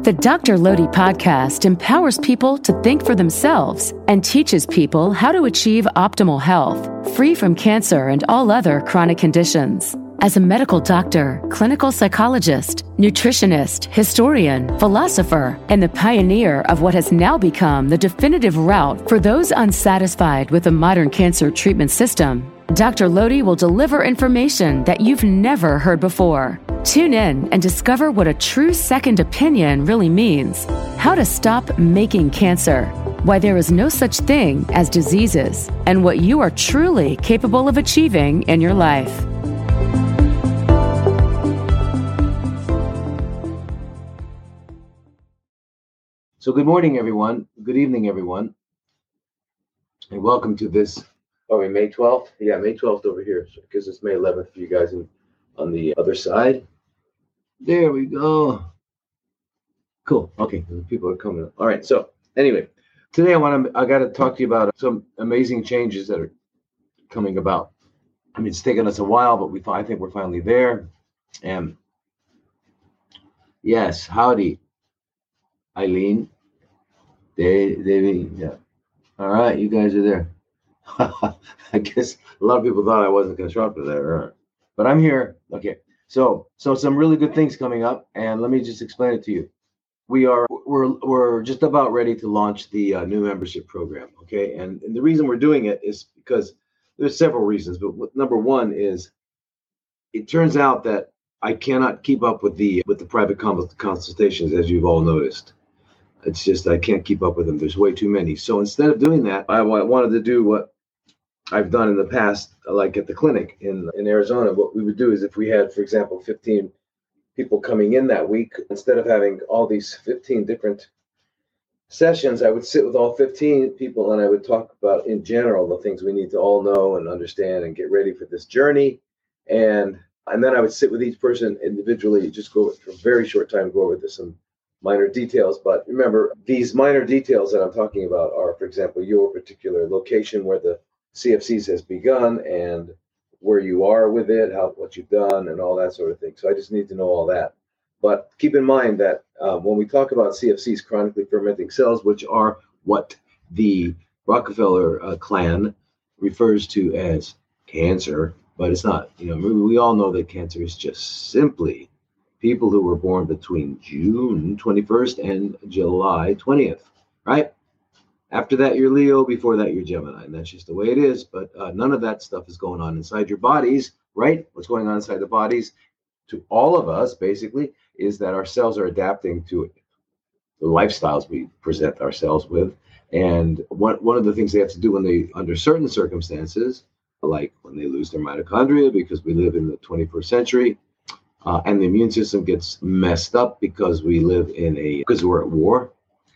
The Dr. Lodi podcast empowers people to think for themselves and teaches people how to achieve optimal health, free from cancer and all other chronic conditions. As a medical doctor, clinical psychologist, nutritionist, historian, philosopher, and the pioneer of what has now become the definitive route for those unsatisfied with the modern cancer treatment system, Dr. Lodi will deliver information that you've never heard before. Tune in and discover what a true second opinion really means, how to stop making cancer, why there is no such thing as diseases, and what you are truly capable of achieving in your life. So good morning, everyone. Good evening, everyone. And welcome to this, May 12th? Yeah, May 12th over here, because it's May 11th for you guys on the other side. There we go. Cool. Okay, people are coming up. All right, so anyway, today I got to talk to you about some amazing changes that are coming about. I mean, it's taken us a while, but I think we're finally there. And yes, howdy, Eileen. Davey, yeah. All right, you guys are there. I guess a lot of people thought I wasn't going to show up to that, but I'm here. Okay, so some really good things coming up, and let me just explain it to you. We're just about ready to launch the new membership program. Okay, and the reason we're doing it is because there's several reasons, but number one is it turns out that I cannot keep up with the private consultations, as you've all noticed. It's just I can't keep up with them. There's way too many. So instead of doing that, I wanted to do what I've done in the past, like at the clinic in Arizona. What we would do is if we had, for example, 15 people coming in that week, instead of having all these 15 different sessions, I would sit with all 15 people and I would talk about, in general, the things we need to all know and understand and get ready for this journey. And then I would sit with each person individually, just go for a very short time, go over some minor details. But remember, these minor details that I'm talking about are, for example, your particular location where the CFCs has begun and where you are with it, what you've done and all that sort of thing. So I just need to know all that. But keep in mind that when we talk about CFCs, chronically fermenting cells, which are what the Rockefeller clan refers to as cancer, but it's not. We all know that cancer is just simply people who were born between June 21st and July 20th, right? After that, you're Leo. Before that, you're Gemini. And that's just the way it is. But none of that stuff is going on inside your bodies, right? What's going on inside the bodies to all of us, basically, is that our cells are adapting to the lifestyles we present ourselves with. And one of the things they have to do under certain circumstances, like when they lose their mitochondria, because we live in the 21st century, and the immune system gets messed up because because we're at war,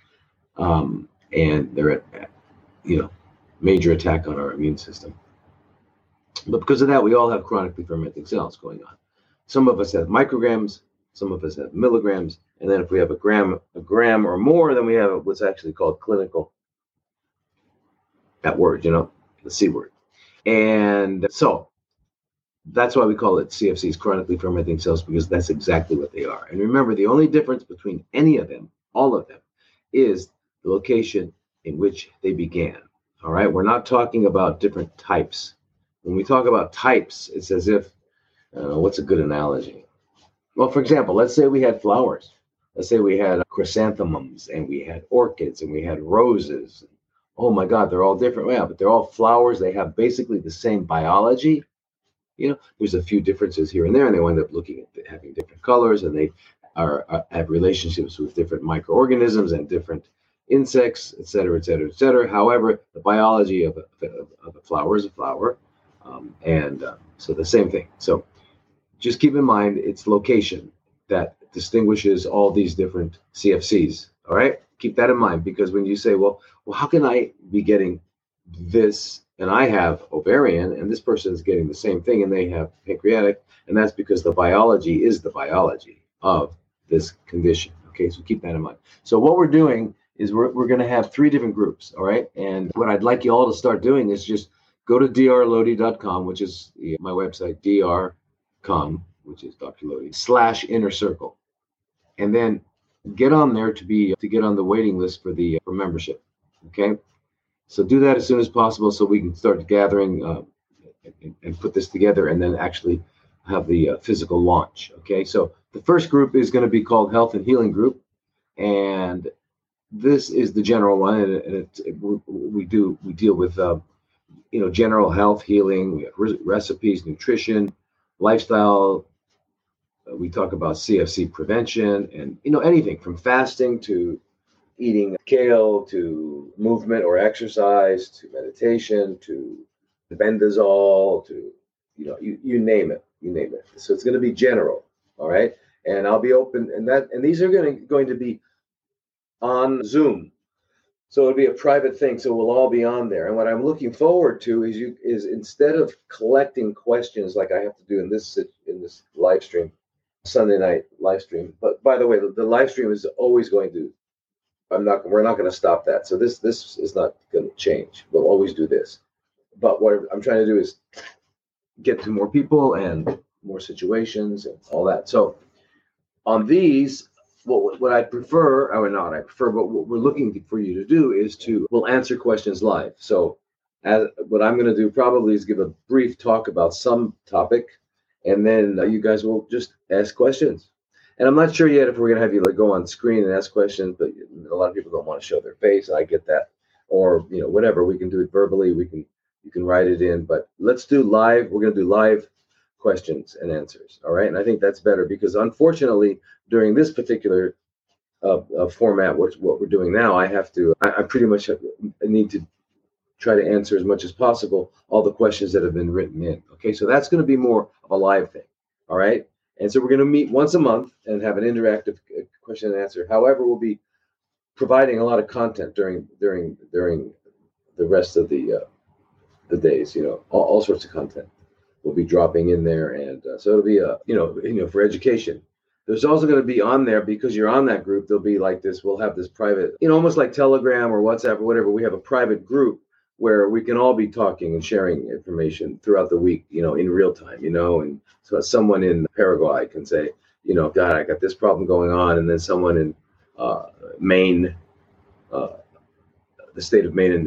and they're at major attack on our immune system. But because of that, we all have chronically fermenting cells going on. Some of us have micrograms, some of us have milligrams, and then if we have a gram or more, then we have what's actually called clinical. That word, the C word. And so that's why we call it CFCs, chronically fermenting cells, because that's exactly what they are. And remember, the only difference between any of them, all of them, is the location in which they began. All right, we're not talking about different types. When we talk about types, it's as if, what's a good analogy? Well, for example, let's say we had flowers. Let's say we had chrysanthemums and we had orchids and we had roses. Oh my God, they're all different. Yeah, but they're all flowers. They have basically the same biology. There's a few differences here and there, and they wind up looking at having different colors, and they have relationships with different microorganisms and different insects, et cetera, et cetera, et cetera. However, the biology of a flower is a flower, so the same thing. So just keep in mind it's location that distinguishes all these different CFCs. All right, keep that in mind, because when you say, well, how can I be getting this? And I have ovarian, and this person is getting the same thing, and they have pancreatic, and that's because the biology is the biology of this condition. Okay, so keep that in mind. So what we're doing is we're going to have 3 different groups, all right? And what I'd like you all to start doing is just go to drlodi.com, which is my website, dr.com, which is Dr. Lodi, /inner circle. And then get on there to get on the waiting list for membership. Okay, so do that as soon as possible so we can start gathering and put this together, and then actually have the physical launch. Okay, so the first group is going to be called Health and Healing Group, and this is the general one, and we deal with general health, healing, recipes, nutrition, lifestyle. We talk about CFC prevention, and anything from fasting to eating kale to movement or exercise to meditation to bendazole to you name it, So it's going to be general, all right. And I'll be open, and these are going to be on Zoom. So it'll be a private thing. So we'll all be on there. And what I'm looking forward to is instead of collecting questions like I have to do in this live stream, Sunday night live stream. But by the way, the live stream is always going to. We're not going to stop that. So this is not going to change. We'll always do this. But what I'm trying to do is get to more people and more situations and all that. So on these, what I prefer, or not I prefer, but what we're looking for you to do is we'll answer questions live. So what I'm going to do probably is give a brief talk about some topic, and then you guys will just ask questions. And I'm not sure yet if we're going to have you go on screen and ask questions, but a lot of people don't want to show their face. I get that. Or, whatever, we can do it verbally. You can write it in, but let's do live. We're going to do live questions and answers. All right. And I think that's better because unfortunately during this particular format, what we're doing now, I pretty much need to try to answer as much as possible all the questions that have been written in. Okay. So that's going to be more of a live thing. All right. And so we're going to meet once a month and have an interactive question and answer. However, we'll be providing a lot of content during the rest of the days. All sorts of content will be dropping in there, and so it'll be for education. There's also going to be on there, because you're on that group. There'll be like this. We'll have this private, almost like Telegram or WhatsApp or whatever. We have a private group where we can all be talking and sharing information throughout the week, in real time, and so someone in Paraguay can say, God, I got this problem going on. And then someone in Maine, the state of Maine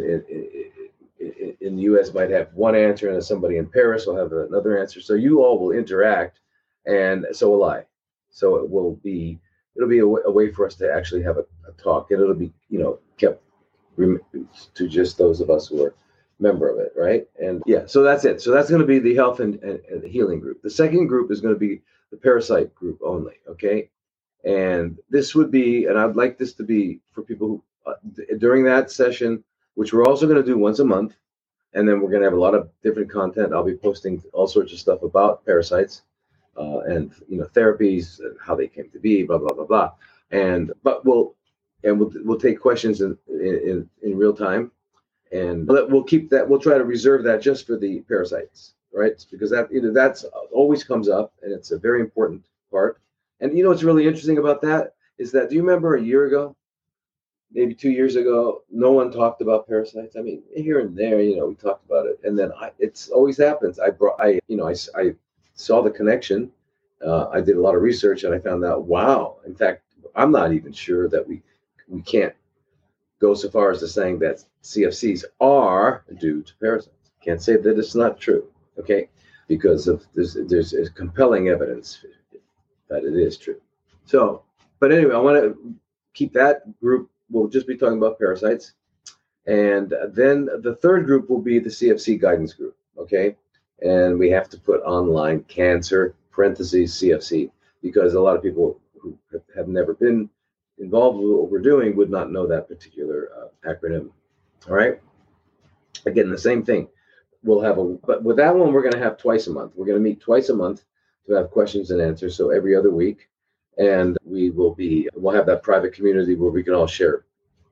in the U.S. might have one answer, and somebody in Paris will have another answer. So you all will interact, and so will I. So it'll be a way for us to actually have a talk, and it'll be, kept to just those of us who are member of it, right? And yeah, so that's it. So that's going to be the health and the healing group. The second group is going to be the parasite group only, okay? And this would be, and I'd like this to be for people who, during that session, which we're also going to do once a month, and then we're going to have a lot of different content. I'll be posting all sorts of stuff about parasites and therapies and how they came to be, blah blah blah blah. But we'll take questions in real time, and we'll keep that. We'll try to reserve that just for the parasites, right? Because that's always comes up, and it's a very important part. And what's really interesting about that is that, do you remember a year ago, maybe 2 years ago, no one talked about parasites? I mean, here and there, we talked about it, and then it's always happens. I saw the connection. I did a lot of research, and I found out, wow. In fact, I'm not even sure that we can't go so far as to saying that CFCs are due to parasites. Can't say that it's not true, okay? Because there's compelling evidence that it is true. So, but anyway, I want to keep that group. We'll just be talking about parasites. And then the third group will be the CFC guidance group, okay? And we have to put online cancer, parentheses, CFC, because a lot of people who have never been involved with what we're doing would not know that particular acronym. All right. Again, the same thing. But with that one, we're going to have twice a month. We're going to meet twice a month to have questions and answers. So every other week. And we'll have that private community where we can all share,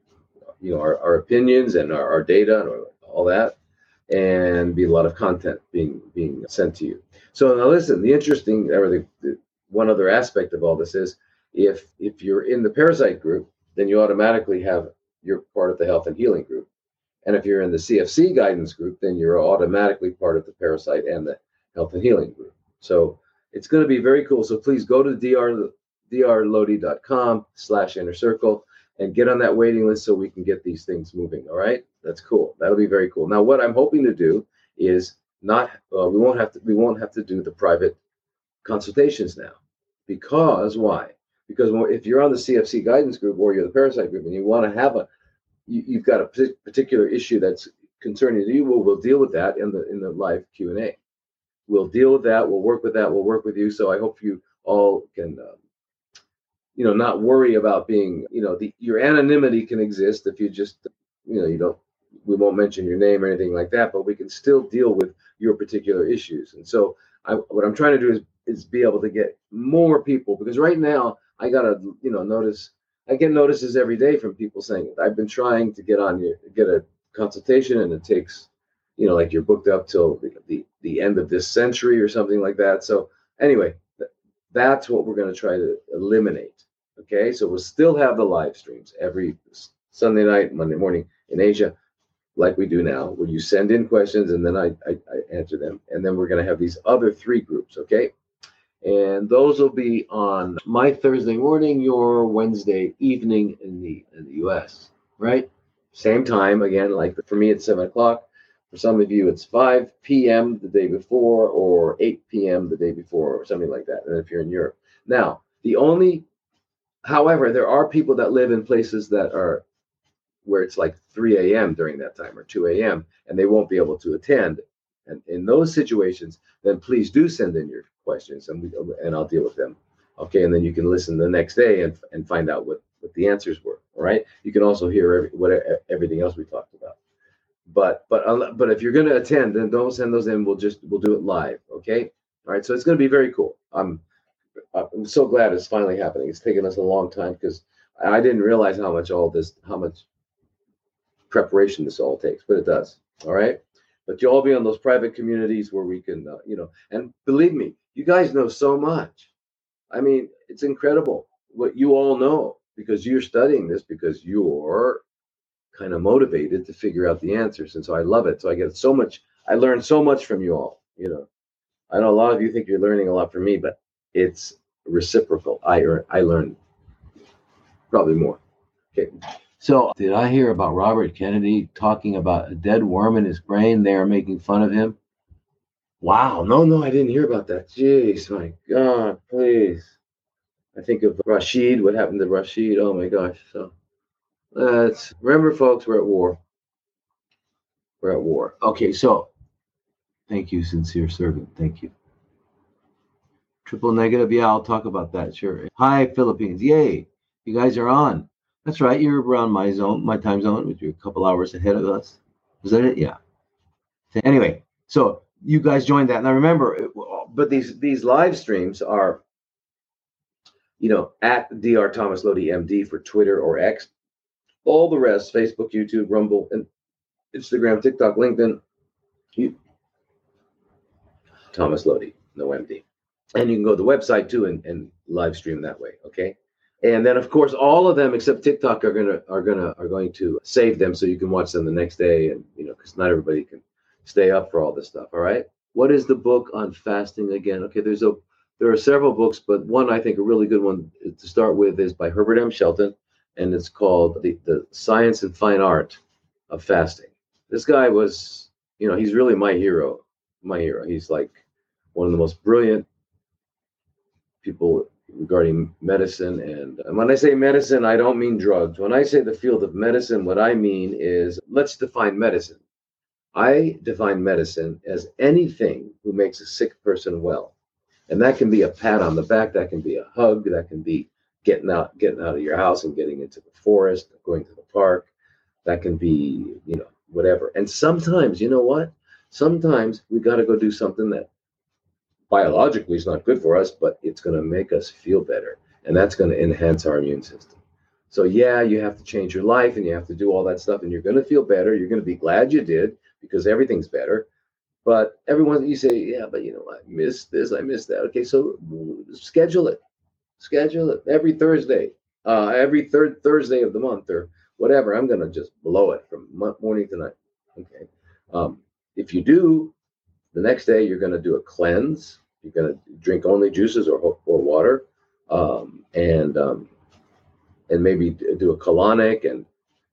our opinions and our data and all that, and be a lot of content being sent to you. So now listen, the interesting, or the one other aspect of all this is, if you're in the parasite group, then you automatically you're part of the health and healing group. And if you're in the CFC guidance group, then you're automatically part of the parasite and the health and healing group. So it's going to be very cool. So please go to drlodi.com/inner circle and get on that waiting list so we can get these things moving. All right, that's cool. That'll be very cool. Now, what I'm hoping to do is not we won't have to do the private consultations now, because why? Because if you're on the CFC guidance group or you're the parasite group and you want to have you've got a particular issue that's concerning you, we'll deal with that in the live Q&A. We'll deal with that. We'll work with that. We'll work with you. So I hope you all can, not worry about being, your anonymity can exist if you just, we won't mention your name or anything like that, but we can still deal with your particular issues. And so what I'm trying to do is be able to get more people, because right now I got to, I get notices every day from people saying, I've been trying to get a consultation, and it takes, like you're booked up till the end of this century or something like that. So anyway, that's what we're going to try to eliminate. Okay, so we'll still have the live streams every Sunday night, Monday morning in Asia, like we do now, where you send in questions and then I answer them. And then we're going to have these other 3 groups, okay? And those will be on my Thursday morning, your Wednesday evening in the US, right? Same time, again, like for me, it's 7 o'clock. For some of you, it's 5 p.m. the day before, or 8 p.m. the day before, or something like that. And if you're in Europe. Now, however, there are people that live in places that are where it's like 3 a.m. during that time, or 2 a.m., and they won't be able to attend. And in those situations, then please do send in your questions, and I'll deal with them. Okay, and then you can listen the next day and find out what the answers were. All right. You can also hear everything else we talked about. But if you're going to attend, then don't send those in. We'll do it live. Okay. All right. So it's going to be very cool. I'm so glad it's finally happening. It's taken us a long time because I didn't realize how much preparation this all takes, but it does. All right. But you'll all be on those private communities where we can, and believe me, you guys know so much. I mean, it's incredible what you all know, because you're studying this, because you're kind of motivated to figure out the answers. And so I love it. So I learn so much from you all. I know a lot of you think you're learning a lot from me, but it's reciprocal. I learn probably more. Okay. So did I hear about Robert Kennedy talking about a dead worm in his brain? They are making fun of him. Wow. No, I didn't hear about that. Jeez, my God, please. I think of Rashid, what happened to Rashid. Oh my gosh. So remember, folks, we're at war. We're at war. Okay, so thank you, sincere servant. Thank you. Triple negative. Yeah, I'll talk about that. Sure. Hi, Philippines. Yay. You guys are on. That's right. You're around my time zone, which you're a couple hours ahead of us. Was that it? Yeah. Anyway, so you guys joined that. Now remember, but these live streams are, at Dr. Thomas Lodi MD for Twitter or X. All the rest, Facebook, YouTube, Rumble, and Instagram, TikTok, LinkedIn, Thomas Lodi, no MD. And you can go to the website too and live stream that way. Okay. And then, of course, all of them except TikTok are going to save them so you can watch them the next day, and because not everybody can stay up for all this stuff. All right. What is the book on fasting again? Okay, there are several books, but one I think a really good one to start with is by Herbert M. Shelton, and it's called the Science and Fine Art of Fasting. This guy was, he's really my hero. He's like one of the most brilliant people regarding medicine. And when I say medicine, I don't mean drugs. When I say the field of medicine, what I mean is, let's define medicine. I define medicine as anything who makes a sick person well. And that can be a pat on the back, that can be a hug, that can be getting out of your house and getting into the forest, going to the park. That can be, whatever. And sometimes, sometimes we got to go do something that biologically is not good for us, but it's going to make us feel better. And that's going to enhance our immune system. So yeah, you have to change your life and you have to do all that stuff, and you're going to feel better. You're going to be glad you did, because everything's better. But everyone, you say, yeah, but I missed this, I missed that. Okay, so schedule it every Thursday, every third Thursday of the month or whatever. I'm going to just blow it from morning to night. Okay. If you do, the next day you're going to do a cleanse. You're going to drink only juices or water. and maybe do a colonic and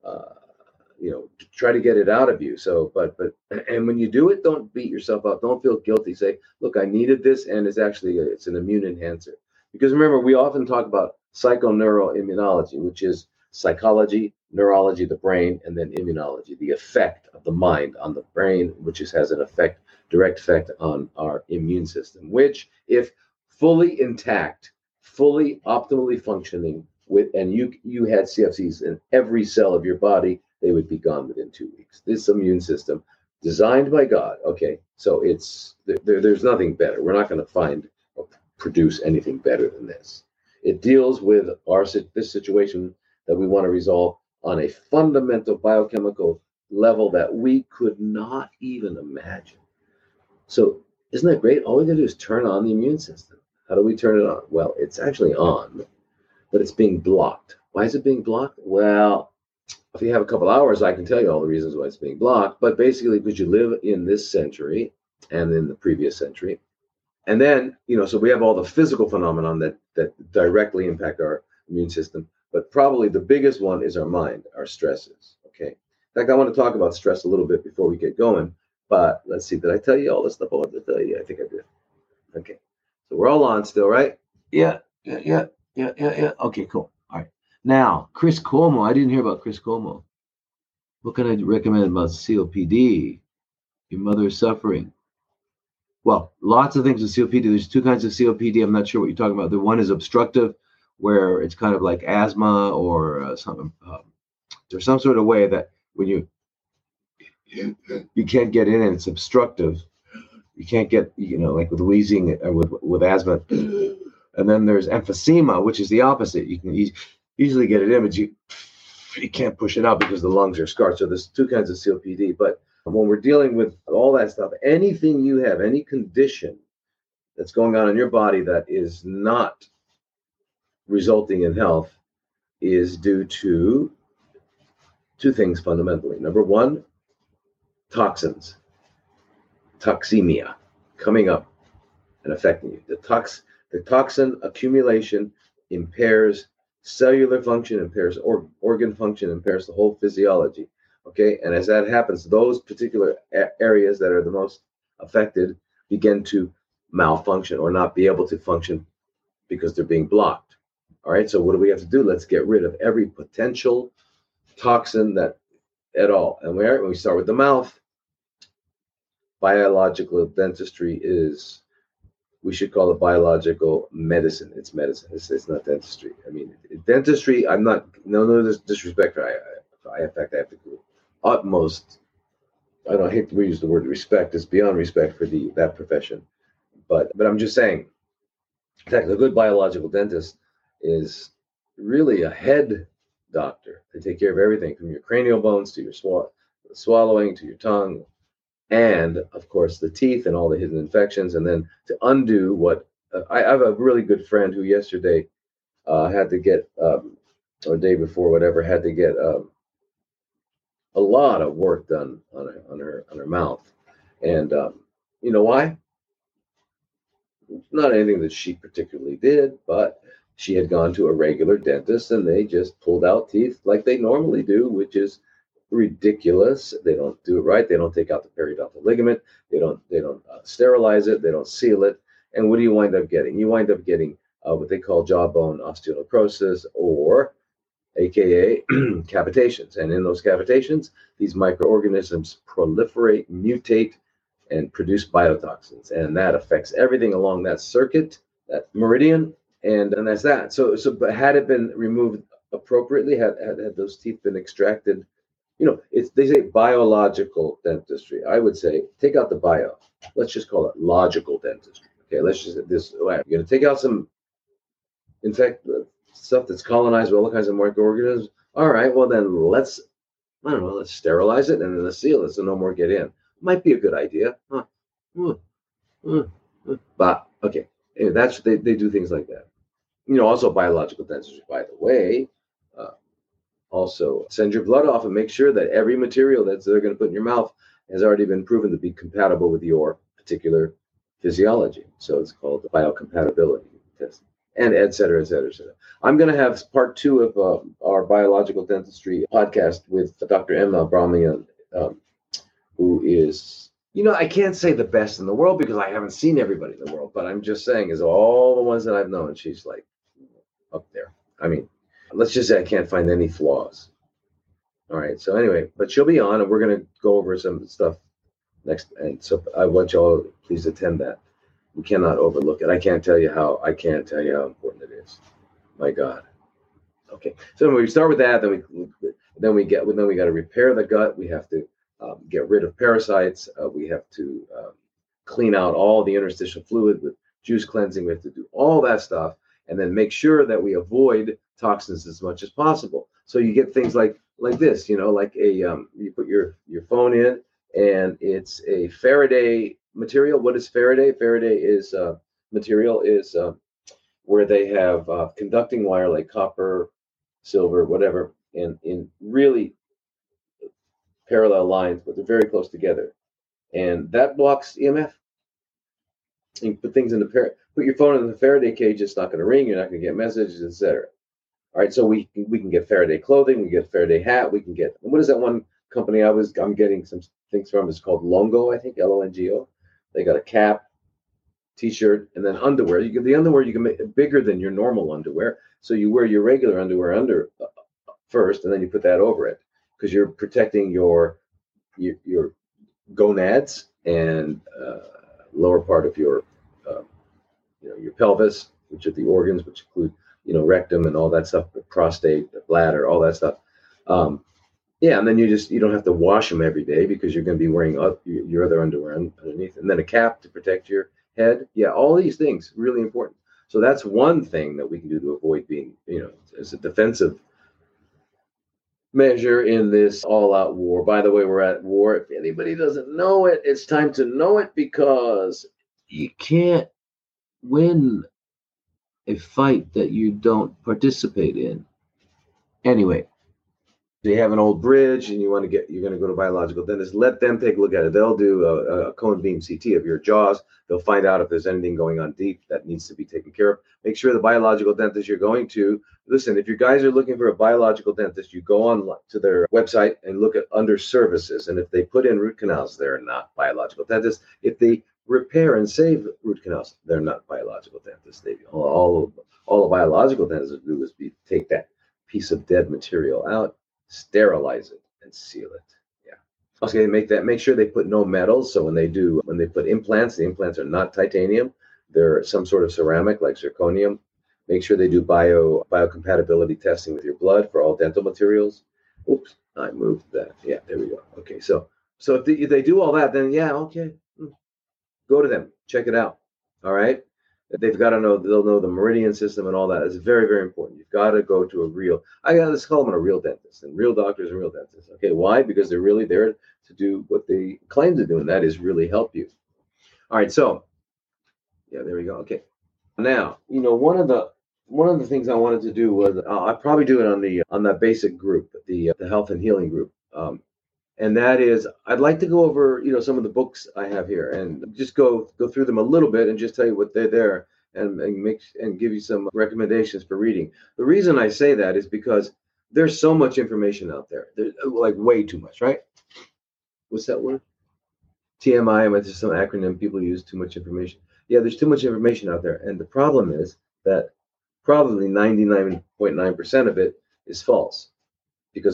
try to get it out of you. So, and when you do it, don't beat yourself up. Don't feel guilty. Say, look, I needed this, and it's an immune enhancer. Because remember, we often talk about psychoneuroimmunology, which is psychology, neurology, the brain, and then immunology, the effect of the mind on the brain, which has an direct effect on our immune system, which, if fully intact, fully optimally functioning and you had CFCs in every cell of your body, they would be gone within 2 weeks. This immune system, designed by God. Okay, so there's nothing better. We're not going to find or produce anything better than this. It deals with this situation that we want to resolve on a fundamental biochemical level that we could not even imagine. So isn't that great? All we got to do is turn on the immune system. How do we turn it on? Well, it's actually on, but it's being blocked. Why is it being blocked? Well, if you have a couple hours, I can tell you all the reasons why it's being blocked. But basically, because you live in this century and in the previous century. And then, so we have all the physical phenomenon that directly impact our immune system. But probably the biggest one is our mind, our stresses. Okay. In fact, I want to talk about stress a little bit before we get going. But let's see, did I tell you all the stuff I wanted to tell you? I think I did. Okay. So we're all on still, right? Yeah. Okay, cool. All right. Now, Chris Cuomo. I didn't hear about Chris Cuomo. What can I recommend about COPD? Your mother is suffering. Well, lots of things with COPD. There's two kinds of COPD. I'm not sure what you're talking about. The one is obstructive, where it's kind of like asthma or something. There's some sort of way that when you can't get in and it's obstructive, you can't get, like with wheezing or with asthma. And then there's emphysema, which is the opposite. You can easily get it in, but you can't push it out because the lungs are scarred. So there's two kinds of COPD. But when we're dealing with all that stuff, anything you have, any condition that's going on in your body that is not resulting in health is due to two things fundamentally. Number one, toxins, toxemia coming up and affecting you. The toxin accumulation impairs cellular function, impairs organ function, impairs the whole physiology. Okay, and as that happens, those particular areas that are the most affected begin to malfunction or not be able to function because they're being blocked. All right, so what do we have to do? Let's get rid of every potential toxin that at all. And we start with the mouth. Biological dentistry is, we should call it biological medicine. It's medicine. It's not dentistry. I mean, dentistry, I'm not, no disrespect. I have to do utmost, I hate to use the word respect. It's beyond respect for that profession. But I'm just saying, in fact, a good biological dentist is really a head doctor. They take care of everything from your cranial bones to your swallowing to your tongue, and of course the teeth and all the hidden infections, and then to undo what I have a really good friend who yesterday had to get or day before whatever had to get a lot of work done on her mouth, and you know why? Not anything that she particularly did, but she had gone to a regular dentist and they just pulled out teeth like they normally do, which is ridiculous. They don't do it right. They don't take out the periodontal ligament. They don't sterilize it. They don't seal it. And what do you wind up getting? You wind up getting what they call jawbone osteonecrosis, or AKA cavitations. And in those cavitations, these microorganisms proliferate, mutate, and produce biotoxins. And that affects everything along that circuit, that meridian, and that's that. So but had it been removed appropriately, had those teeth been extracted, they say biological dentistry. I would say take out the bio. Let's just call it logical dentistry. Okay, let's just you're going to take out some stuff that's colonized with all kinds of microorganisms. All right, well then let's sterilize it and then let's seal it so no more get in. Might be a good idea, huh? But okay, anyway, that's they do things like that. Also biological dentistry, by the way. Also, send your blood off and make sure that every material that they're going to put in your mouth has already been proven to be compatible with your particular physiology. So it's called the biocompatibility test. and et cetera, et cetera, et cetera. I'm going to have part 2 of our biological dentistry podcast with Dr. Emma Brahmian, who is, I can't say the best in the world because I haven't seen everybody in the world, but I'm just saying, is all the ones that I've known, she's like up there. I mean, let's just say I can't find any flaws. All right. So anyway, but she'll be on, and we're going to go over some stuff next. And so I want y'all please attend that. We cannot overlook it. I can't tell you how important it is. My God. Okay. So when we start with that, then we got to repair the gut. We have to get rid of parasites. We have to clean out all the interstitial fluid with juice cleansing. We have to do all that stuff, and then make sure that we avoid toxins as much as possible. So you get things like this, like you put your phone in, and it's a Faraday material. What is Faraday? Faraday is material is where they have conducting wire like copper, silver, whatever, and in really parallel lines, but they're very close together, and that blocks EMF. You put things in put your phone in the Faraday cage, it's not going to ring. You're not going to get messages, etc. All right, so we can get Faraday clothing, we get Faraday hat, we can get, what is that one company I'm getting some things from? It's called Longo, I think, Longo. They got a cap, t-shirt, and then underwear. You get the underwear, you can make it bigger than your normal underwear. So you wear your regular underwear under first, and then you put that over it because you're protecting your gonads and lower part of your your pelvis, which are the organs, which include rectum and all that stuff, the prostate, the bladder, all that stuff. And then you don't have to wash them every day because you're going to be wearing your other underwear underneath, and then a cap to protect your head. Yeah, all these things really important. So that's one thing that we can do to avoid being, as a defensive measure in this all-out war. By the way, we're at war. If anybody doesn't know it, it's time to know it, because you can't win a fight that you don't participate in. Anyway, if you have an old bridge and you're going to go to biological dentist, let them take a look at it. They'll do a cone beam CT of your jaws. They'll find out if there's anything going on deep that needs to be taken care of. Make sure the biological dentist you're going to, listen, if you guys are looking for a biological dentist, you go on to their website and look at under services. And if they put in root canals, they're not biological dentists. If they repair and save root canals, they're not biological dentists. All a biological dentist do is take that piece of dead material out, sterilize it, and seal it. Yeah. Okay, make sure they put no metals. So when they put implants, the implants are not titanium. They're some sort of ceramic like zirconium. Make sure they do biocompatibility testing with your blood for all dental materials. Oops, I moved that. Yeah, there we go. Okay, so if they do all that, then yeah, okay. Go to them, check it out. All right. They'll know the meridian system and all that. It's very, very important. You've got to go to let's call them a real dentist, and real doctors and real dentists. Okay. Why? Because they're really there to do what they claim to do, and that is really help you. All right. So yeah, there we go. Okay. Now, one of the things I wanted to do was I'd probably do it on that basic group, the health and healing group. And that is, I'd like to go over, some of the books I have here and just go through them a little bit and just tell you what they're there and give you some recommendations for reading. The reason I say that is because there's so much information out there. There's like way too much, right? What's that word? TMI, which is some acronym people use, too much information. Yeah, there's too much information out there. And the problem is that probably 99.9% of it is false. Because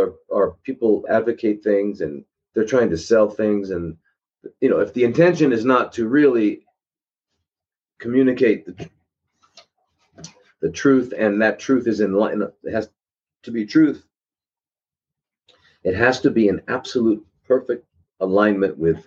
people advocate things and they're trying to sell things, and if the intention is not to really communicate the truth, and that truth is in line, it has to be truth. It has to be in absolute perfect alignment with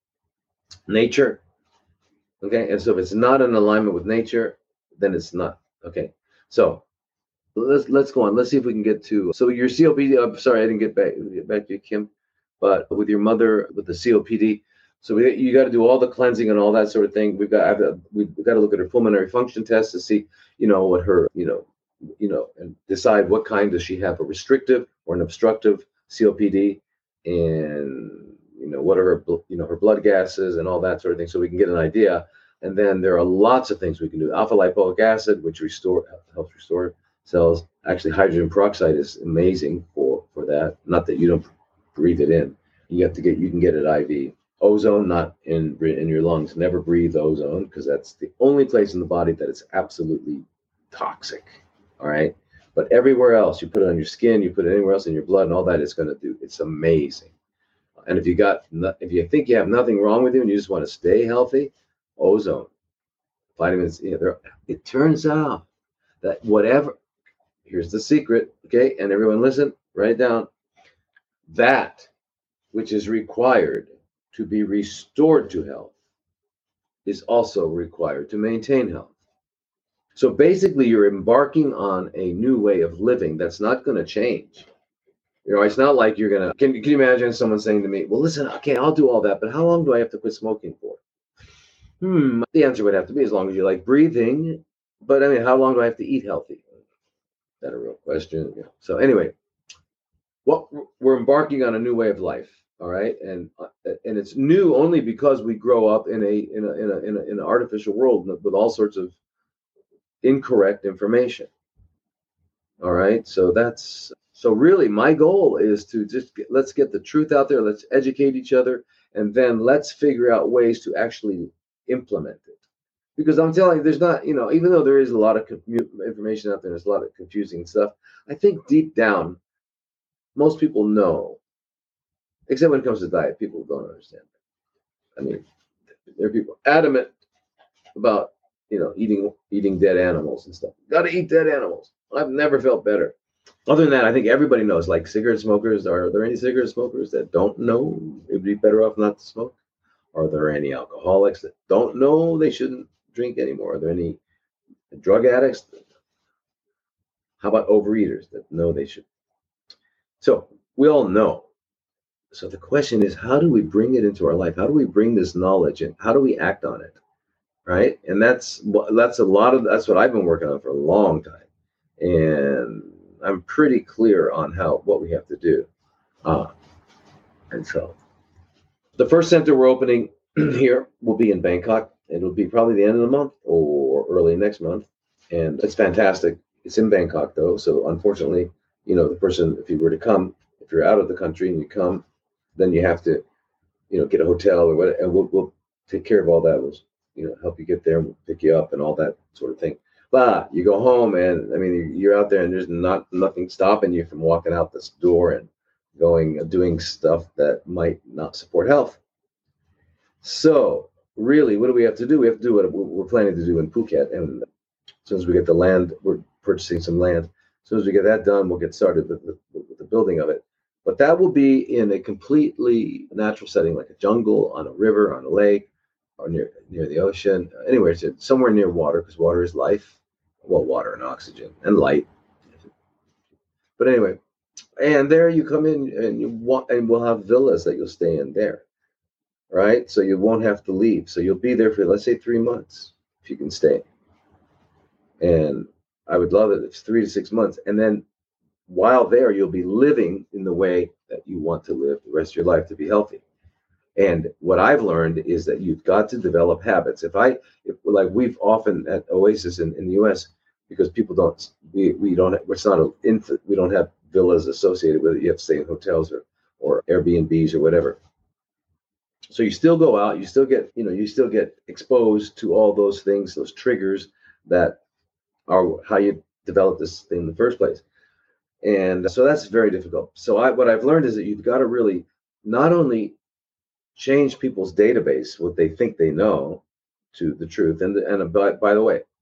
nature. Okay, and so if it's not in alignment with nature, then it's not. Okay, so let's go on. Let's see if we can get to. So your COPD. I'm sorry, I didn't get back to you, Kim. But with your mother with the COPD, so you got to do all the cleansing and all that sort of thing. We've got to look at her pulmonary function test to see, what her, and decide what kind does she have, a restrictive or an obstructive COPD, and what are her, her blood gases and all that sort of thing, so we can get an idea And then there are lots of things we can do. Alpha lipoic acid, which helps restore cells. Actually, hydrogen peroxide is amazing for that. Not that you don't breathe it in. You can get it IV. Ozone, not in your lungs. Never breathe ozone, because that's the only place in the body that is absolutely toxic. All right. But everywhere else, you put it on your skin, you put it anywhere else in your blood, and all that it's going to do. It's amazing. And if you think you have nothing wrong with you and you just want to stay healthy, ozone, vitamins, it turns out that here's the secret, okay? And everyone listen, write it down. That which is required to be restored to health is also required to maintain health. So basically, you're embarking on a new way of living that's not going to change. It's not like you're going to, can you imagine someone saying to me, well, listen, okay, I'll do all that, but how long do I have to quit smoking for? The answer would have to be as long as you like breathing. But I mean, how long do I have to eat healthy? Is that a real question? Yeah. So anyway, we're embarking on a new way of life. All right. And it's new only because we grow up in an artificial world with all sorts of incorrect information. All right. So really my goal is to let's get the truth out there. Let's educate each other. And then let's figure out ways to actually implement it. Because I'm telling you, there's not, even though there is a lot of information out there, there's a lot of confusing stuff. I think deep down, most people know, except when it comes to diet, people don't understand. I mean, there are people adamant about, eating dead animals and stuff. Got to eat dead animals. I've never felt better. Other than that, I think everybody knows, like cigarette smokers. Are there any cigarette smokers that don't know it would be better off not to smoke? Are there any alcoholics that don't know they shouldn't drink anymore? Are there any drug addicts? How about overeaters that know they should? So we all know. So the question is, how do we bring it into our life? How do we bring this knowledge in? How do we act on it? Right? And that's what I've been working on for a long time. And I'm pretty clear on what we have to do. And so the first center we're opening here will be in Bangkok. It'll be probably the end of the month or early next month. And it's fantastic. It's in Bangkok, though. So unfortunately, the person, if you were to come, if you're out of the country and you come, then you have to, get a hotel or whatever. And we'll take care of all that. We'll, help you get there and we'll pick you up and all that sort of thing. But you go home and, I mean, you're out there and there's nothing stopping you from walking out this door and doing stuff that might not support health. So really, what do we have to do? We have to do what we're planning to do in Phuket. And as soon as we get the land, we're purchasing some land. As soon as we get that done, we'll get started with the building of it. But that will be in a completely natural setting, like a jungle, on a river, on a lake, or near the ocean, anywhere, somewhere near water, because water is life. Well, water and oxygen and light. But anyway, and there you come in and we'll have villas that you'll stay in there, right? So you won't have to leave. So you'll be there for, let's say, 3 months, if you can stay. And I would love it if it's 3 to 6 months. And then while there, you'll be living in the way that you want to live the rest of your life to be healthy. And what I've learned is that you've got to develop habits. Like we've often at Oasis in the U.S., because people we don't have villas associated with it. You have to stay in hotels or Airbnbs or whatever. So you still go out, you still get exposed to all those things, those triggers that are how you develop this thing in the first place. And so that's very difficult. So what I've learned is that you've got to really not only change people's database, what they think they know, to the truth. And by the way,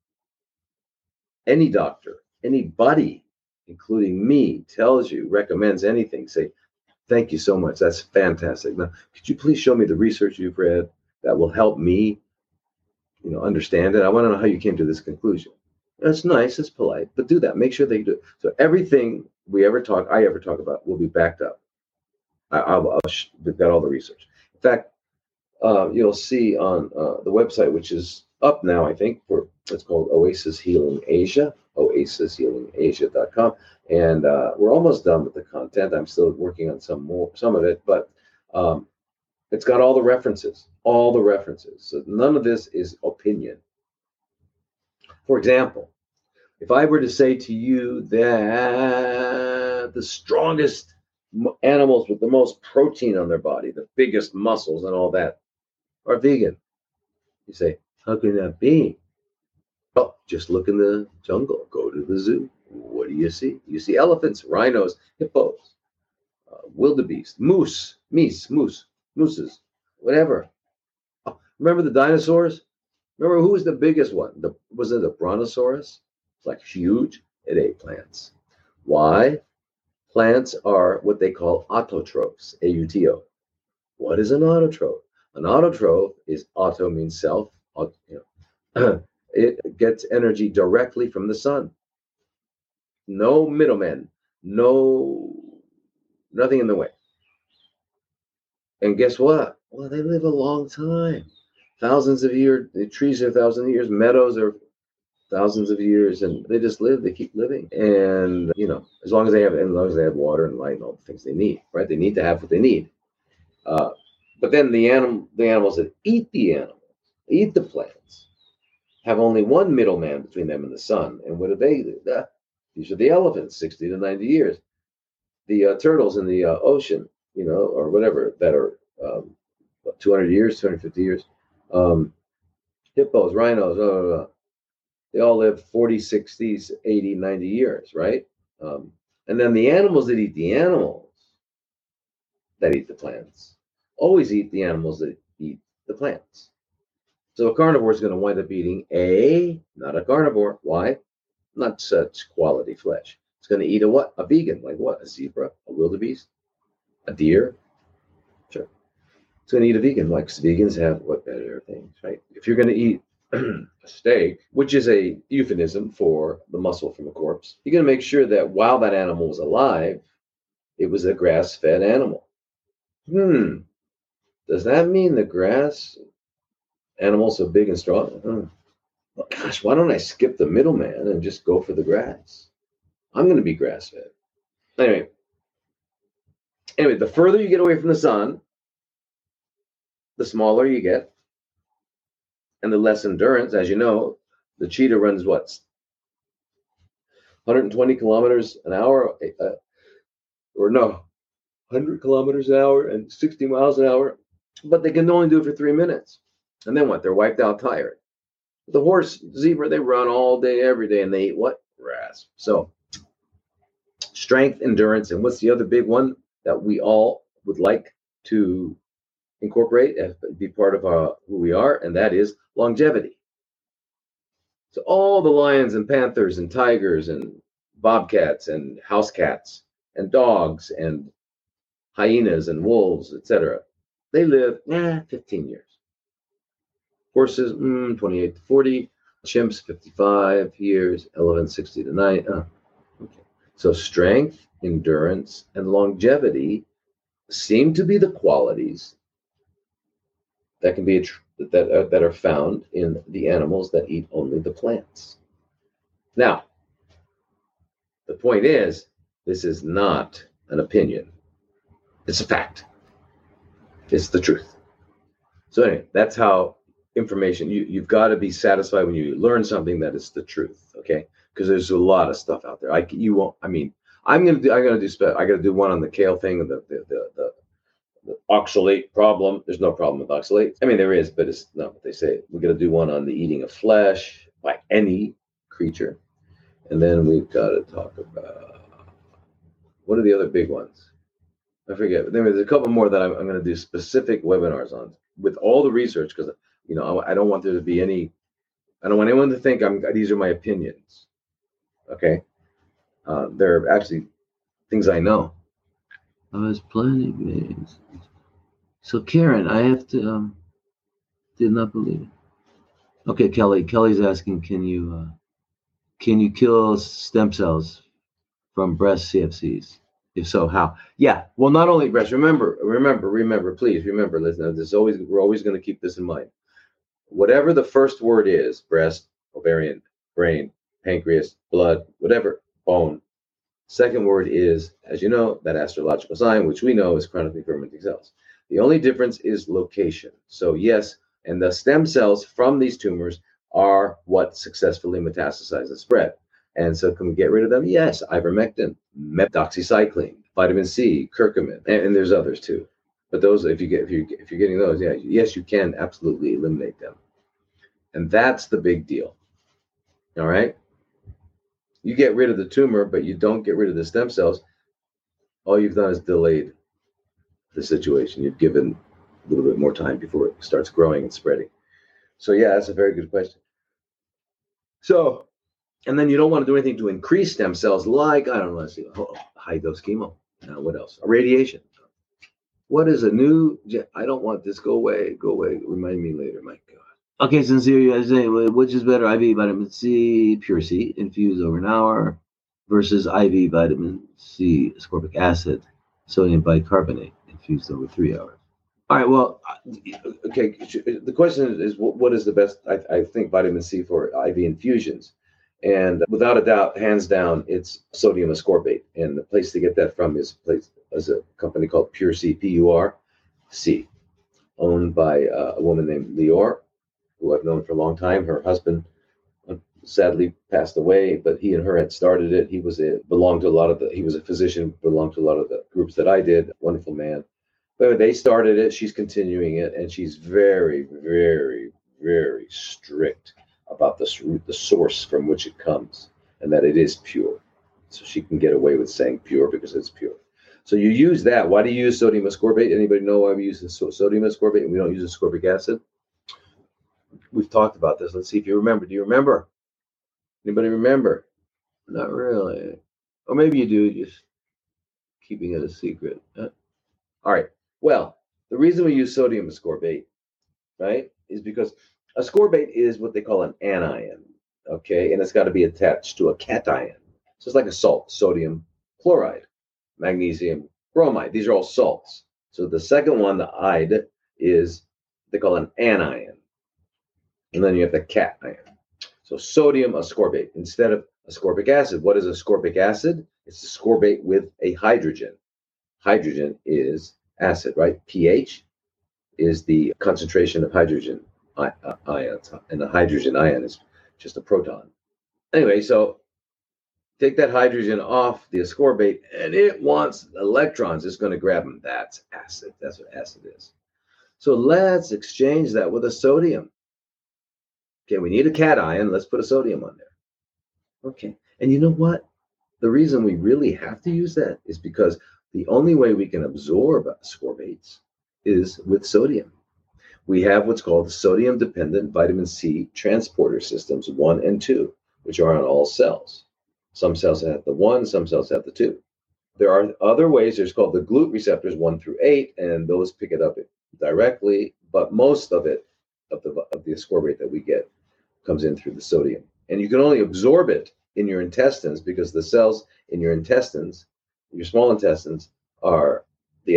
any doctor, anybody, including me, recommends anything, say, thank you so much. That's fantastic. Now, could you please show me the research you've read that will help me, understand it? I want to know how you came to this conclusion. That's nice. It's polite, but do that. Make sure they do it. So everything I ever talk about will be backed up. We've got all the research. In fact, you'll see on the website, which is up now, I think, it's called Oasis Healing Asia, oasishealingasia.com. And we're almost done with the content. I'm still working on some of it, but It's got all the references, all the references. So none of this is opinion. For example, if I were to say to you that the strongest animals with the most protein on their body, the biggest muscles and all that, are vegan, you say, how can that be? Oh, just look in the jungle, go to the zoo. What do you see? You see elephants, rhinos, hippos, wildebeest, mooses, whatever. Oh, remember the dinosaurs? Remember who was the biggest one? Was it the brontosaurus? It's like huge. It ate plants. Why? Plants are what they call autotrophs, A-U-T-O. What is an autotroph? An autotroph is auto means self. It gets energy directly from the sun. No middlemen, nothing in the way. And guess what? Well, they live a long time. Thousands of years. The trees are thousands of years. Meadows are thousands of years, and they just live. They keep living, and as long as they have water and light and all the things they need, right? They need to have what they need. But then the animals that eat the plants, have only one middleman between them and the sun. And what do they do? These are the elephants, 60 to 90 years. The turtles in the ocean, or whatever, that are 200 years, 250 years. Hippos, rhinos, they all live 40, 60s, 80, 90 years, right? And then the animals that eat the animals that eat the plants always eat the animals that eat the plants. So a carnivore is going to wind up eating not a carnivore. Why? Not such quality flesh. It's going to eat a what? A vegan. Like what? A zebra? A wildebeest? A deer? Sure. It's going to eat a vegan. Like vegans have what better things, right? If you're going to eat a steak, which is a euphemism for the muscle from a corpse, you're going to make sure that while that animal was alive, it was a grass-fed animal. Does that mean the grass animals so big and strong? Well, gosh, why don't I skip the middleman and just go for the grass? I'm going to be grass-fed. Anyway, the further you get away from the sun, the smaller you get, and the less endurance. As you know, the cheetah runs what? 120 kilometers an hour, 100 kilometers an hour and 60 miles an hour, but they can only do it for 3 minutes. And then what? They're wiped out, tired. The horse, zebra, they run all day, every day, and they eat what? Grass. So strength, endurance, and what's the other big one that we all would like to incorporate and be part of who we are, and that is longevity. So all the lions and panthers and tigers and bobcats and house cats and dogs and hyenas and wolves, etc., they live 15 years. Horses, 28 to 40. Chimps, 55 years. Elephants, 60 to 90. Okay. So strength, endurance, and longevity seem to be the qualities that can be that are found in the animals that eat only the plants. Now, the point is, this is not an opinion. It's a fact. It's the truth. So anyway, that's how information, you've got to be satisfied when you learn something that is the truth, okay? Because there's a lot of stuff out there. I got to do one on the kale thing, the oxalate problem. There's no problem with oxalate. I mean, there is, but it's not what they say. We're going to do one on the eating of flesh by any creature. And then we've got to talk about, what are the other big ones? I forget. There's a couple more that I'm going to do specific webinars on with all the research, because I don't want there to be any. I don't want anyone to think these are my opinions. Okay, they're actually things I know. I was plenty games. So Karen, I have to. Did not believe it. Okay, Kelly. Kelly's asking, can you kill stem cells from breast CFCs? If so, how? Yeah. Well, not only breast. Remember. Please remember. Listen. We're always going to keep this in mind. Whatever the first word is: breast, ovarian, brain, pancreas, blood, whatever, bone. Second word is, as you know, that astrological sign, which we know is chronically fermenting cells. The only difference is location. So yes, and the stem cells from these tumors are what successfully metastasize and spread. And so can we get rid of them? Yes, ivermectin, doxycycline, vitamin C, curcumin, and there's others too. But those, if you're getting those, yeah, yes, you can absolutely eliminate them. And that's the big deal. All right? You get rid of the tumor, but you don't get rid of the stem cells. All you've done is delayed the situation. You've given a little bit more time before it starts growing and spreading. So yeah, that's a very good question. So, and then you don't want to do anything to increase stem cells, like, I don't know, let's see, high dose chemo. What else? Radiation. What is a new? I don't want this. Go away. Go away. Remind me later. My God. Okay, Sincere, you guys say, which is better, IV vitamin C, pure C, infused over an hour, versus IV vitamin C, ascorbic acid, sodium bicarbonate, infused over 3 hours? All right, well, okay, the question is, what is the best? I think vitamin C for IV infusions. And without a doubt, hands down, it's sodium ascorbate. And the place to get that from is a company called Pure C, PURC, owned by a woman named Lior, who I've known for a long time. Her husband sadly passed away, but he and her had started it. He was he was a physician, belonged to a lot of the groups that I did. Wonderful man. But they started it. She's continuing it, and she's very, very, very strict about the source from which it comes, and that it is pure. So she can get away with saying pure because it's pure. So you use that. Why do you use sodium ascorbate? Anybody know why we use sodium ascorbate and we don't use ascorbic acid? We've talked about this. Let's see if you remember. Do you remember? Anybody remember? Not really. Or maybe you do, just keeping it a secret. All right. Well, the reason we use sodium ascorbate, right, is because ascorbate is what they call an anion, okay? And it's got to be attached to a cation. So it's like a salt, sodium chloride, magnesium bromide. These are all salts. So the second one, the ide, is they call an anion. And then you have the cation. So sodium ascorbate instead of ascorbic acid. What is ascorbic acid? It's ascorbate with a hydrogen. Hydrogen is acid, right? pH is the concentration of hydrogen ions, and the hydrogen ion is just a proton. Anyway, so take that hydrogen off the ascorbate, and it wants electrons. It's going to grab them. That's acid. That's what acid is. So let's exchange that with a sodium. Okay, we need a cation. Let's put a sodium on there. Okay, and you know what? The reason we really have to use that is because the only way we can absorb ascorbates is with sodium. We have what's called the sodium-dependent vitamin C transporter systems 1 and 2, which are on all cells. Some cells have the 1, some cells have the 2. There are other ways. There's called the GLUT receptors 1 through 8, and those pick it up directly, but most of it, of the ascorbate that we get, comes in through the sodium. And you can only absorb it in your intestines because the cells in your intestines, your small intestines, are the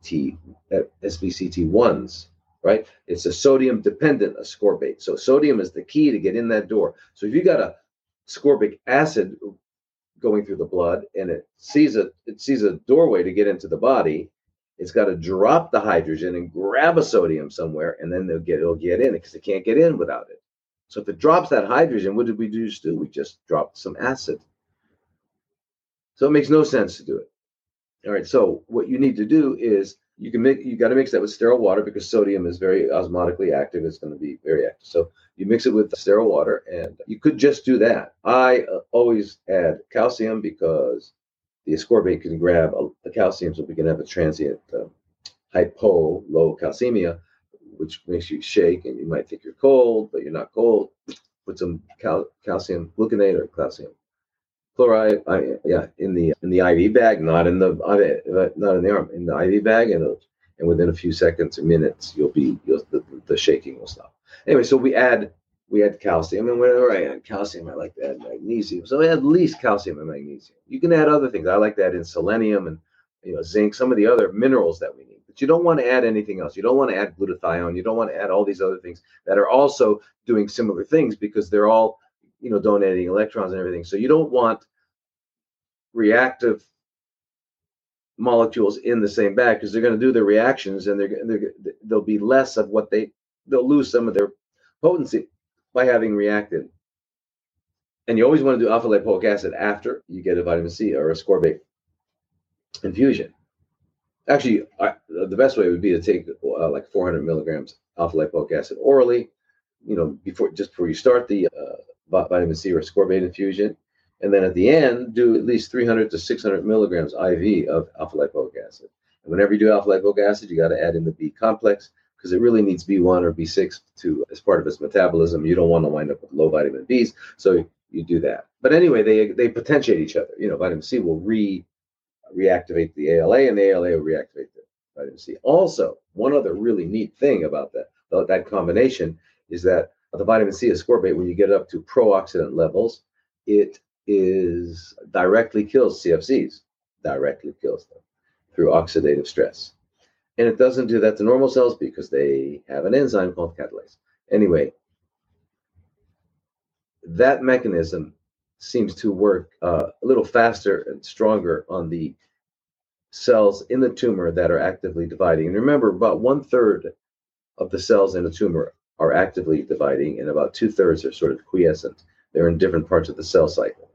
SVCT1s, right? It's a sodium-dependent ascorbate. So sodium is the key to get in that door. So if you got a ascorbic acid going through the blood and it sees a doorway to get into the body, it's got to drop the hydrogen and grab a sodium somewhere, and then it'll get in because it can't get in without it. So if it drops that hydrogen, what did we just do? We just dropped some acid. So it makes no sense to do it. All right. So what you need to do is you got to mix that with sterile water because sodium is very osmotically active. It's going to be very active. So you mix it with sterile water, and you could just do that. I always add calcium because the ascorbate can grab the calcium, so we can have a transient low calcemia, which makes you shake, and you might think you're cold, but you're not cold. Put some calcium gluconate or calcium chloride, in the IV bag, not in the arm, in the IV bag, and within a few seconds or minutes, the shaking will stop. Anyway, so we add calcium, and whenever I add calcium, I like to add magnesium. So I add at least calcium and magnesium. You can add other things. I like that in selenium and zinc, some of the other minerals that we need. But you don't want to add anything else. You don't want to add glutathione. You don't want to add all these other things that are also doing similar things because they're all, donating electrons and everything. So you don't want reactive molecules in the same bag, because they're going to do their reactions, and they'll be less of what they'll lose some of their potency by having reacted. And you always want to do alpha lipoic acid after you get a vitamin C or a ascorbate infusion. Actually, the best way would be to take like 400 milligrams alpha lipoic acid orally, before you start the vitamin C or ascorbate infusion, and then at the end do at least 300 to 600 milligrams IV of alpha lipoic acid. And whenever you do alpha lipoic acid, you got to add in the B complex, because it really needs B1 or B6 as part of its metabolism. You don't want to wind up with low vitamin Bs, so you do that. But anyway, they potentiate each other. Vitamin C will reactivate the ALA, and the ALA will reactivate the vitamin C. Also, one other really neat thing about that combination is that the vitamin C ascorbate, when you get up to pro-oxidant levels, it directly kills CFCs, directly kills them through oxidative stress. And it doesn't do that to normal cells because they have an enzyme called catalase. Anyway, that mechanism seems to work a little faster and stronger on the cells in the tumor that are actively dividing. And remember, about 1/3 of the cells in a tumor are actively dividing, and about 2/3 are sort of quiescent. They're in different parts of the cell cycle.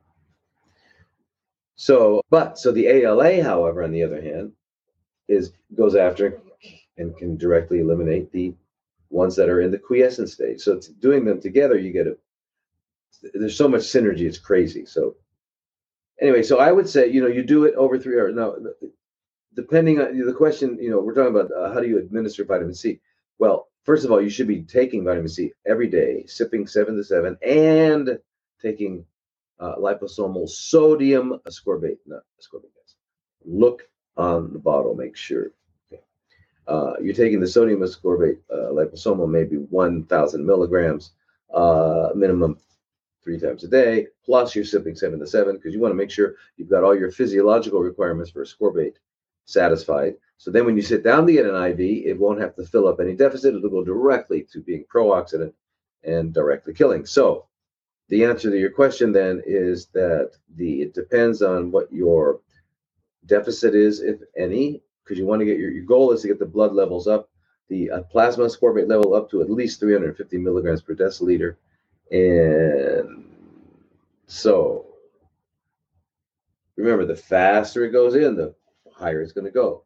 So the ALA, however, on the other hand, goes after and can directly eliminate the ones that are in the quiescent stage. So it's doing them together, there's so much synergy, it's crazy. So anyway, so I would say, you do it over 3 hours. Now, depending on the question, we're talking about how do you administer vitamin C? Well, first of all, you should be taking vitamin C every day, sipping 7 to 7, and taking liposomal sodium ascorbate, not ascorbic acid. Look on the bottle, make sure. Okay. You're taking the sodium ascorbate liposomal, maybe 1,000 milligrams, minimum 3 times a day, plus you're sipping 7 to 7, because you want to make sure you've got all your physiological requirements for ascorbate satisfied. So then when you sit down to get an IV, it won't have to fill up any deficit. It'll go directly to being pro-oxidant and directly killing. So the answer to your question then is that it depends on what your deficit is, if any, because you want to get your goal is to get the blood levels up, the plasma ascorbate level up to at least 350 milligrams per deciliter. And so remember, the faster it goes in, the higher it's going to go.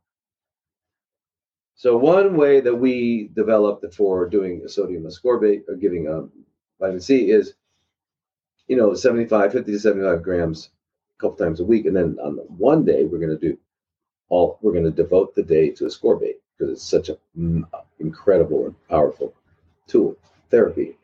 So one way that we developed for doing a sodium ascorbate or giving vitamin C is, 50 to 75 grams a couple times a week. And then on one day, we're going to devote the day to ascorbate, because it's such an incredible and powerful tool, therapy.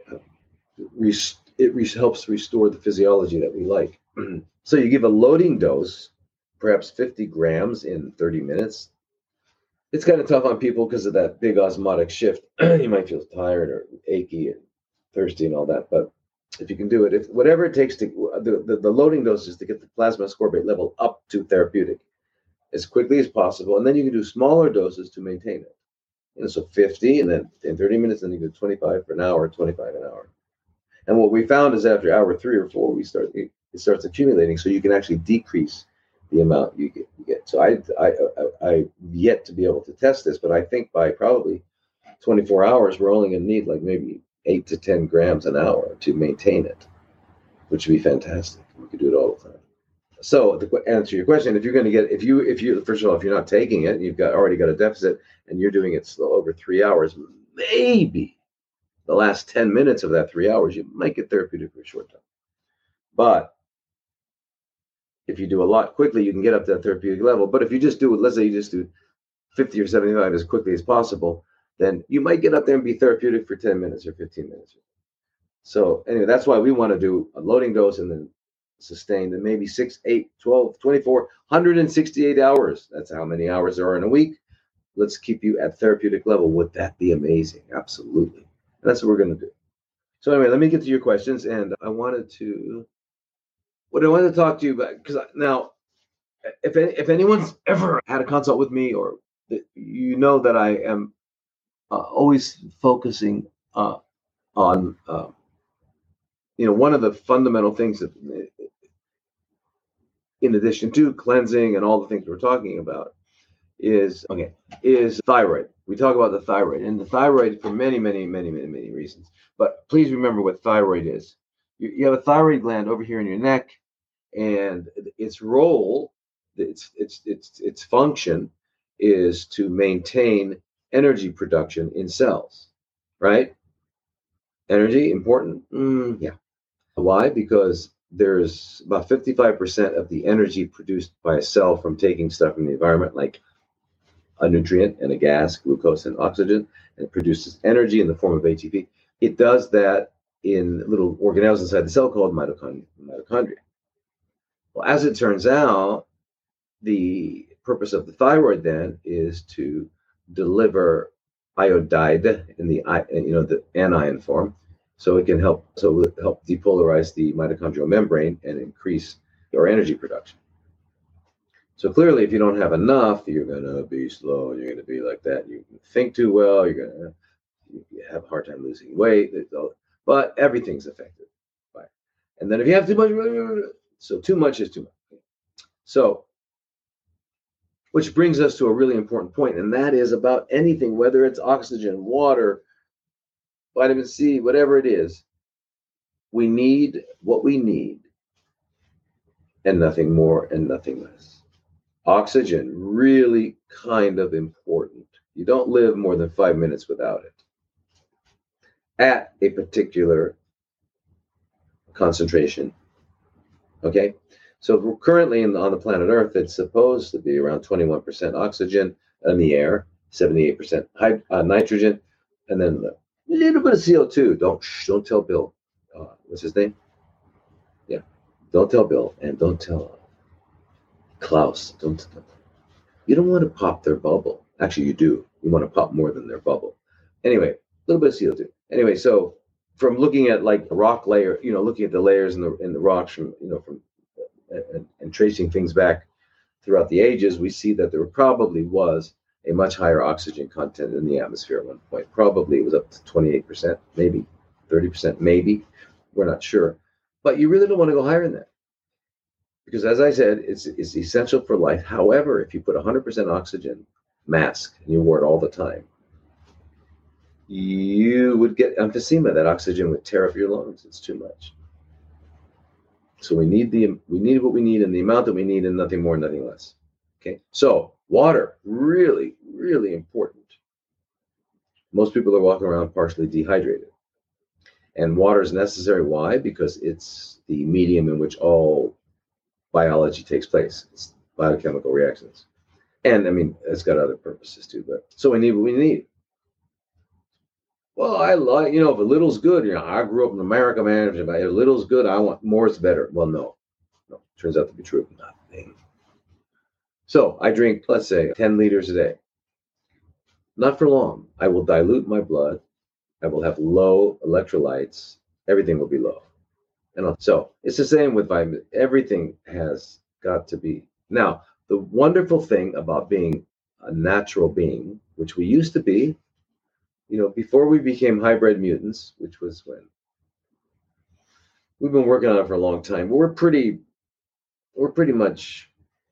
It helps restore the physiology that we like. So you give a loading dose, perhaps 50 grams in 30 minutes. It's kind of tough on people because of that big osmotic shift. You might feel tired or achy and thirsty and all that. But if you can do it, whatever it takes to the loading dose is to get the plasma ascorbate level up to therapeutic as quickly as possible. And then you can do smaller doses to maintain it. So 50, and then in 30 minutes, then you do 25 for an hour, 25 an hour. And what we found is after hour 3 or 4, it starts accumulating, so you can actually decrease the amount you get. So I yet to be able to test this, but I think by probably 24 hours, we're only going to need like maybe 8 to 10 grams an hour to maintain it, which would be fantastic. We could do it all the time. So to answer your question, if you're going to get, if you first of all, if you're not taking it, and you've already got a deficit, and you're doing it slow over 3 hours, maybe the last 10 minutes of that 3 hours, you might get therapeutic for a short time. But if you do a lot quickly, you can get up to that therapeutic level. But if you just do, let's say you just do 50 or 75 as quickly as possible, then you might get up there and be therapeutic for 10 minutes or 15 minutes. So anyway, that's why we want to do a loading dose and then sustained, and maybe 6, 8, 12, 24, 168 hours. That's how many hours there are in a week. Let's keep you at therapeutic level. Would that be amazing? Absolutely. And that's what we're going to do. So anyway, let me get to your questions. And what I wanted to talk to you about, because now, if anyone's ever had a consult with me, or that I am always focusing on, one of the fundamental things that, in addition to cleansing and all the things we're talking about, is thyroid. We talk about the thyroid, and the thyroid for many reasons. But please remember what thyroid is. You have a thyroid gland over here in your neck, and its role, its function, is to maintain energy production in cells, right? Energy important? Yeah. Why? Because there's about 55% of the energy produced by a cell from taking stuff from the environment, like a nutrient and a gas, glucose and oxygen, and it produces energy in the form of ATP. It does that in little organelles inside the cell called mitochondria. Well, as it turns out, the purpose of the thyroid then is to deliver iodide in the anion form, so it can help depolarize the mitochondrial membrane and increase your energy production. So clearly, if you don't have enough, you're going to be slow, and you're going to be like that. You think too well, you're going to have a hard time losing weight, but everything's affected by it. And then if you have too much, so too much is too much. So, which brings us to a really important point, and that is about anything, whether it's oxygen, water, vitamin C, whatever it is, we need what we need, and nothing more and nothing less. Oxygen, really kind of important. You don't live more than 5 minutes without it at a particular concentration. Okay? So we're currently on the planet Earth, it's supposed to be around 21% oxygen in the air, 78% nitrogen, and then a little bit of CO2. Don't tell Bill. What's his name? Yeah. Don't tell Bill, and don't tell Klaus. You don't want to pop their bubble. Actually, you do. You want to pop more than their bubble. Anyway, a little bit of CO2. Anyway, so from looking at like the rock layer, looking at the layers in the rocks from and tracing things back throughout the ages, we see that there probably was a much higher oxygen content in the atmosphere at one point. Probably it was up to 28%, maybe 30%, maybe. We're not sure. But you really don't want to go higher than that, because as I said, it's essential for life. However, if you put 100% oxygen mask and you wore it all the time, you would get emphysema. That oxygen would tear up your lungs. It's too much. So we need what we need and the amount that we need, and nothing more, nothing less. Okay. So water, really, really important. Most people are walking around partially dehydrated, and water is necessary. Why? Because it's the medium in which all biology takes place. It's biochemical reactions, and I mean it's got other purposes too. But so we need what we need. Well, I like, if a little's good, I grew up in America, man. If a little's good, I want more is better. Well, no, turns out to be true. Nothing. So I drink, let's say, 10 liters a day. Not for long. I will dilute my blood. I will have low electrolytes. Everything will be low. So it's the same with vitamins. Everything has got to be. Now, the wonderful thing about being a natural being, which we used to be, before we became hybrid mutants, which was when we've been working on it for a long time. We're pretty much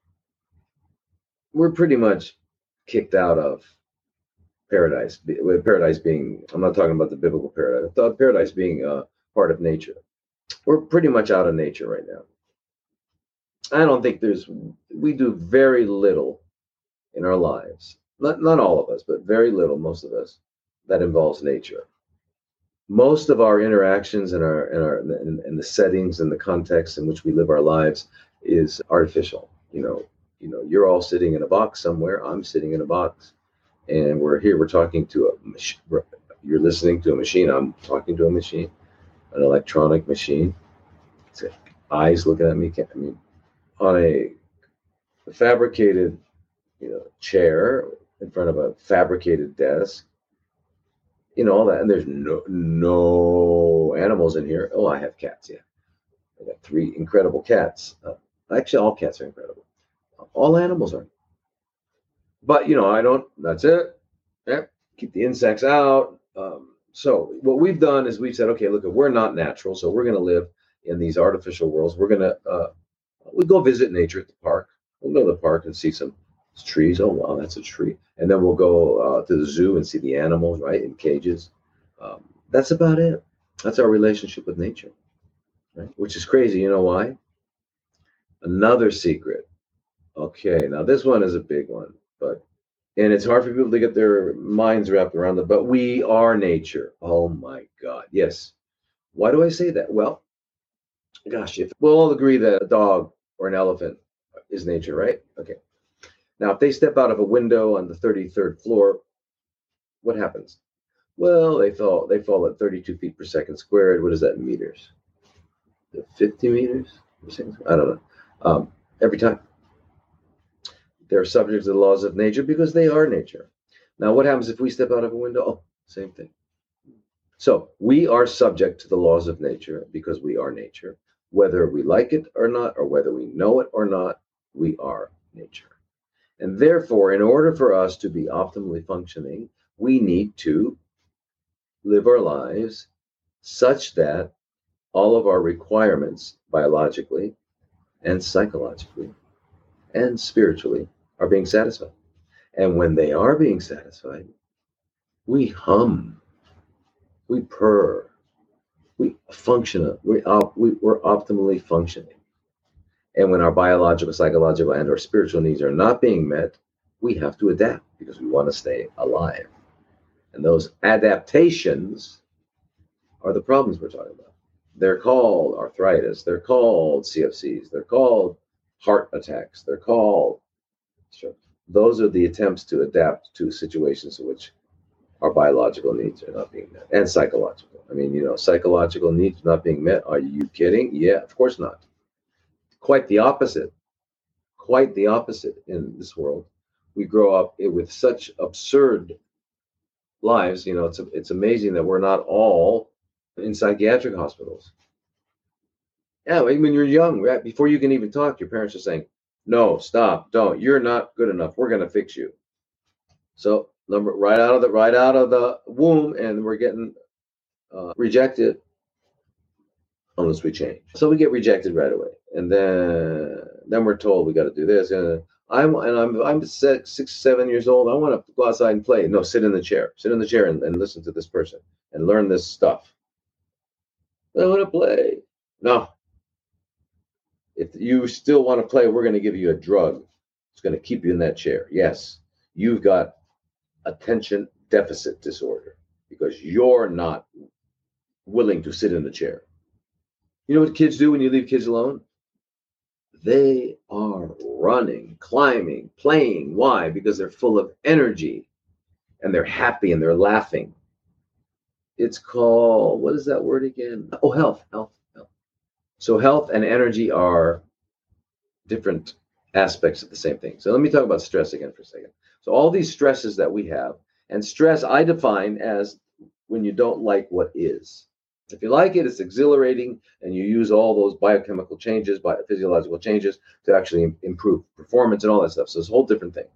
kicked out of paradise. With paradise being, I'm not talking about the biblical paradise. The paradise being part of nature. We're pretty much out of nature right now. I don't think we do very little in our lives. Not all of us, but very little, most of us, that involves nature. Most of our interactions and the settings and the context in which we live our lives is artificial. You're all sitting in a box somewhere. I'm sitting in a box, and we're here. We're talking to you're listening to a machine. I'm talking to a machine, an electronic machine. It's eyes looking at me. I mean, on a fabricated, chair in front of a fabricated desk. All that, and there's no animals in here. Oh, I have cats. Yeah, I got 3 incredible cats. Actually, all cats are incredible. All animals are. But I don't. That's it. Yeah, keep the insects out. So what we've done is we've said, okay, look, we're not natural, so we're going to live in these artificial worlds. We're going to we go visit nature at the park. We'll go to the park and see some It's trees. Oh, wow, that's a tree. And then we'll go to the zoo and see the animals, right, in cages. That's about it. That's our relationship with nature, right? Which is crazy. You know why? Another secret. Okay, now this one is a big one, but and it's hard for people to get their minds wrapped around it. But we are nature. Oh my God, yes. Why do I say that? Well, gosh, if we'll all agree that a dog or an elephant is nature, right? Okay. Now, if they step out of a window on the 33rd floor, what happens? Well, they fall at 32 feet per second squared. What is that in meters? 50 meters per second? I don't know. Every time. They're subject to the laws of nature because they are nature. Now, what happens if we step out of a window? Oh, same thing. So we are subject to the laws of nature because we are nature. Whether we like it or not, or whether we know it or not, we are nature. And therefore, in order for us to be optimally functioning, we need to live our lives such that all of our requirements biologically and psychologically and spiritually are being satisfied. And when they are being satisfied, we hum, we purr, we function, we're optimally functioning. And when our biological, psychological, and or spiritual needs are not being met, we have to adapt because we want to stay alive. And those adaptations are the problems we're talking about. They're called arthritis. They're called CFCs. They're called heart attacks. They're called strokes. Those are the attempts to adapt to situations in which our biological needs are not being met, and psychological. I mean, psychological needs not being met. Are you kidding? Yeah, of course not. Quite the opposite. Quite the opposite in this world. We grow up with such absurd lives. It's amazing that we're not all in psychiatric hospitals. Yeah, when you're young, right, before you can even talk, your parents are saying, "No, stop, don't. You're not good enough. We're going to fix you." So right out of the womb, and we're getting rejected unless we change. So we get rejected right away, and then we're told we got to do this. And I'm 6, 7 years old. I want to go outside and play. No, sit in the chair. Sit in the chair and listen to this person and learn this stuff. I want to play. No. If you still want to play, we're going to give you a drug. It's going to keep you in that chair. Yes, you've got attention deficit disorder because you're not willing to sit in the chair. You know what kids do when you leave kids alone? They are running, climbing, playing. Why? Because they're full of energy and they're happy and they're laughing. It's called, what is that word again? Oh, health. So health and energy are different aspects of the same thing. So let me talk about stress again for a second. So all these stresses that we have, and stress I define as when you don't like what is. If you like it, it's exhilarating, and you use all those biochemical changes, physiological changes to actually improve performance and all that stuff. So it's a whole different thing.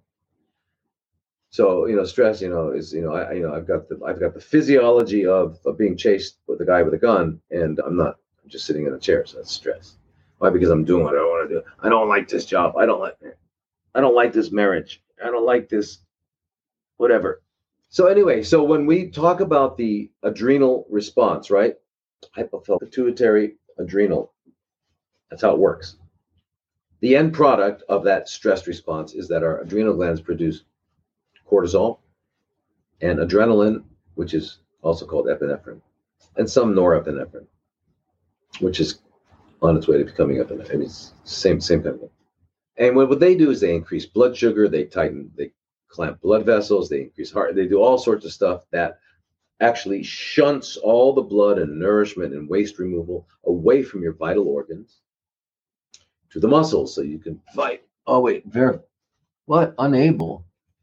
So stress, is I've got the physiology of being chased with a guy with a gun, and I'm just sitting in a chair. So that's stress. Why? Because I'm doing what I want to do. I don't like this job. I don't like this marriage. I don't like this whatever. So anyway, when we talk about the adrenal response, right? Hypothalamic pituitary adrenal. That's how it works. The end product of that stress response is that our adrenal glands produce cortisol and adrenaline, which is also called epinephrine, and some norepinephrine, which is on its way to becoming epinephrine. I mean, it's same kind of thing. And what they do is they increase blood sugar, they clamp blood vessels, they increase heart, they do all sorts of stuff that actually shunts all the blood and nourishment and waste removal away from your vital organs to the muscles so you can fight. Oh, wait, what? Unable?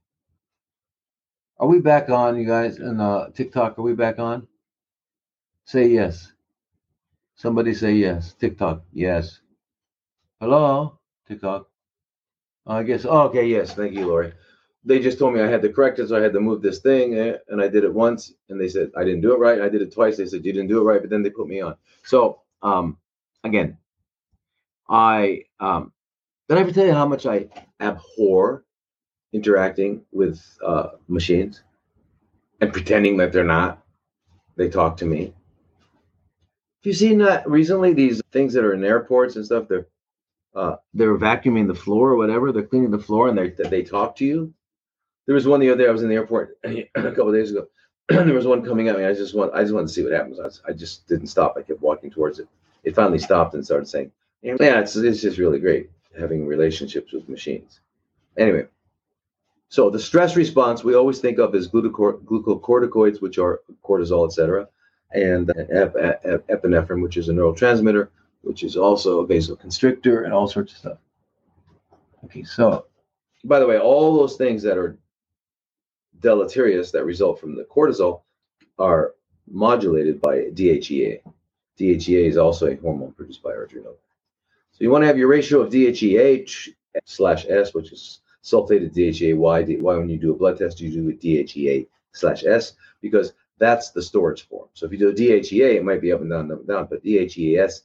Are we back on, you guys? And TikTok, are we back on? Say yes. Somebody say yes. TikTok, yes. Hello? TikTok. I guess. Oh, okay, yes. Thank you, Lori. They just told me I had to correct it, so I had to move this thing, and I did it once, and they said I didn't do it right. I did it twice. They said you didn't do it right, but then they put me on. So, again, did I ever tell you how much I abhor interacting with machines and pretending that they're not. They talk to me. Have you seen that recently? These things that are in airports and stuff. They're vacuuming the floor or whatever. They're cleaning the floor and they talk to you. There was one the other day. I was in the airport a couple of days ago. There was one coming at me. I just wanted to see what happens. I just didn't stop. I kept walking towards it. It finally stopped and started saying, "Yeah, it's just really great having relationships with machines." Anyway, so the stress response we always think of as glucocorticoids, which are cortisol, etc., and epinephrine, which is a neurotransmitter, which is also a vasoconstrictor, and all sorts of stuff. Okay, so by the way, all those things that are deleterious that result from the cortisol are modulated by DHEA. DHEA is also a hormone produced by our adrenal. So you want to have your ratio of DHEA/S, which is sulfated DHEA. Why when you do a blood test, you do it DHEA/S, because that's the storage form. So if you do a DHEA, it might be up and down, but DHEAS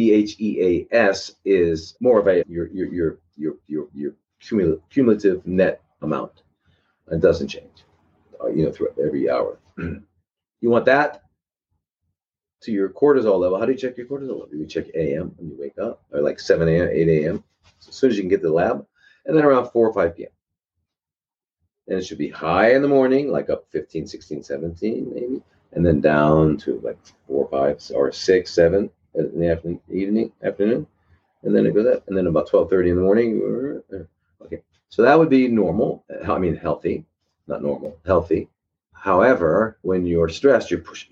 is more of your cumulative net amount. It doesn't change, throughout every hour. You want that to your cortisol level. How do you check your cortisol level? You check AM when you wake up, or like 7 a.m., 8 a.m. So as soon as you can get to the lab, and then around 4 or 5 p.m. And it should be high in the morning, like up 15, 16, 17 maybe, and then down to like 4, 5, or 6, 7 in the afternoon, and then it goes up, and then about 12:30 in the morning. Okay, so that would be normal. I mean, healthy, not normal, healthy. However, when you're stressed,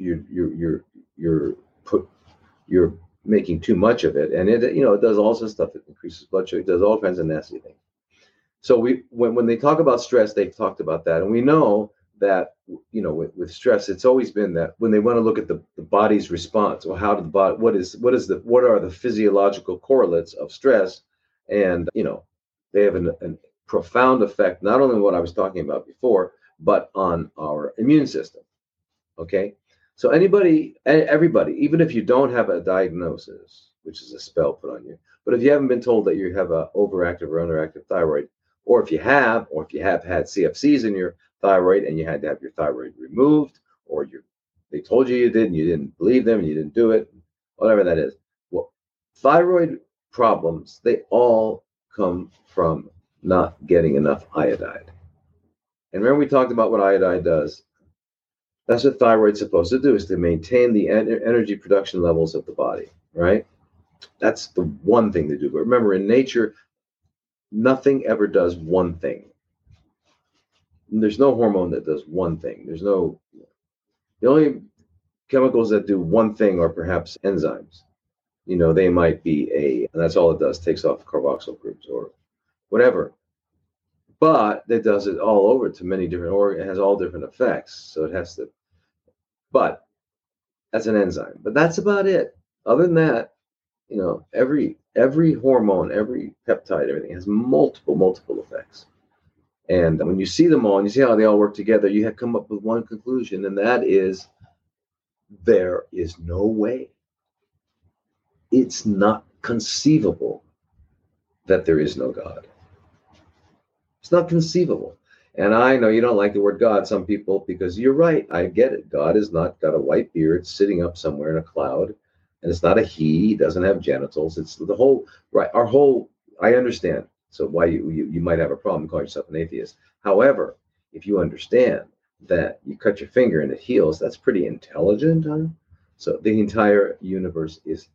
you're making too much of it, and it does all sorts of stuff. It increases blood sugar. It does all kinds of nasty things. So when they talk about stress, they've talked about that, and we know that with stress, it's always been that when they want to look at the body's response, or how did the body, what are the physiological correlates of stress, and they have a profound effect not only on what I was talking about before, but on our immune system. Okay, so everybody, even if you don't have a diagnosis, which is a spell put on you, but if you haven't been told that you have a overactive or underactive thyroid, or if you have had CFCs in your thyroid and you had to have your thyroid removed, or they told you did and you didn't believe them and you didn't do it, whatever that is. Well, thyroid problems, they all come from not getting enough iodide. And remember we talked about what iodide does. That's what thyroid's supposed to do, is to maintain the energy production levels of the body, right? That's the one thing they do. But remember, in nature, nothing ever does one thing. There's no hormone that does one thing. The only chemicals that do one thing are perhaps enzymes. They might be and that's all it does, takes off carboxyl groups or whatever. But it does it all over to many different organs. It has all different effects. So it has to, but that's an enzyme. But that's about it. Other than that, every hormone, every peptide, everything has multiple effects. And when you see them all and you see how they all work together, you have come up with one conclusion, and that is there is no way. It's not conceivable that there is no God. It's not conceivable. And I know you don't like the word God, some people, because you're right. I get it. God is not got a white beard sitting up somewhere in a cloud. And it's not a he doesn't have genitals. It's the whole, right? I understand. So why you might have a problem calling yourself an atheist. However, if you understand that you cut your finger and it heals, that's pretty intelligent, huh? So the entire universe is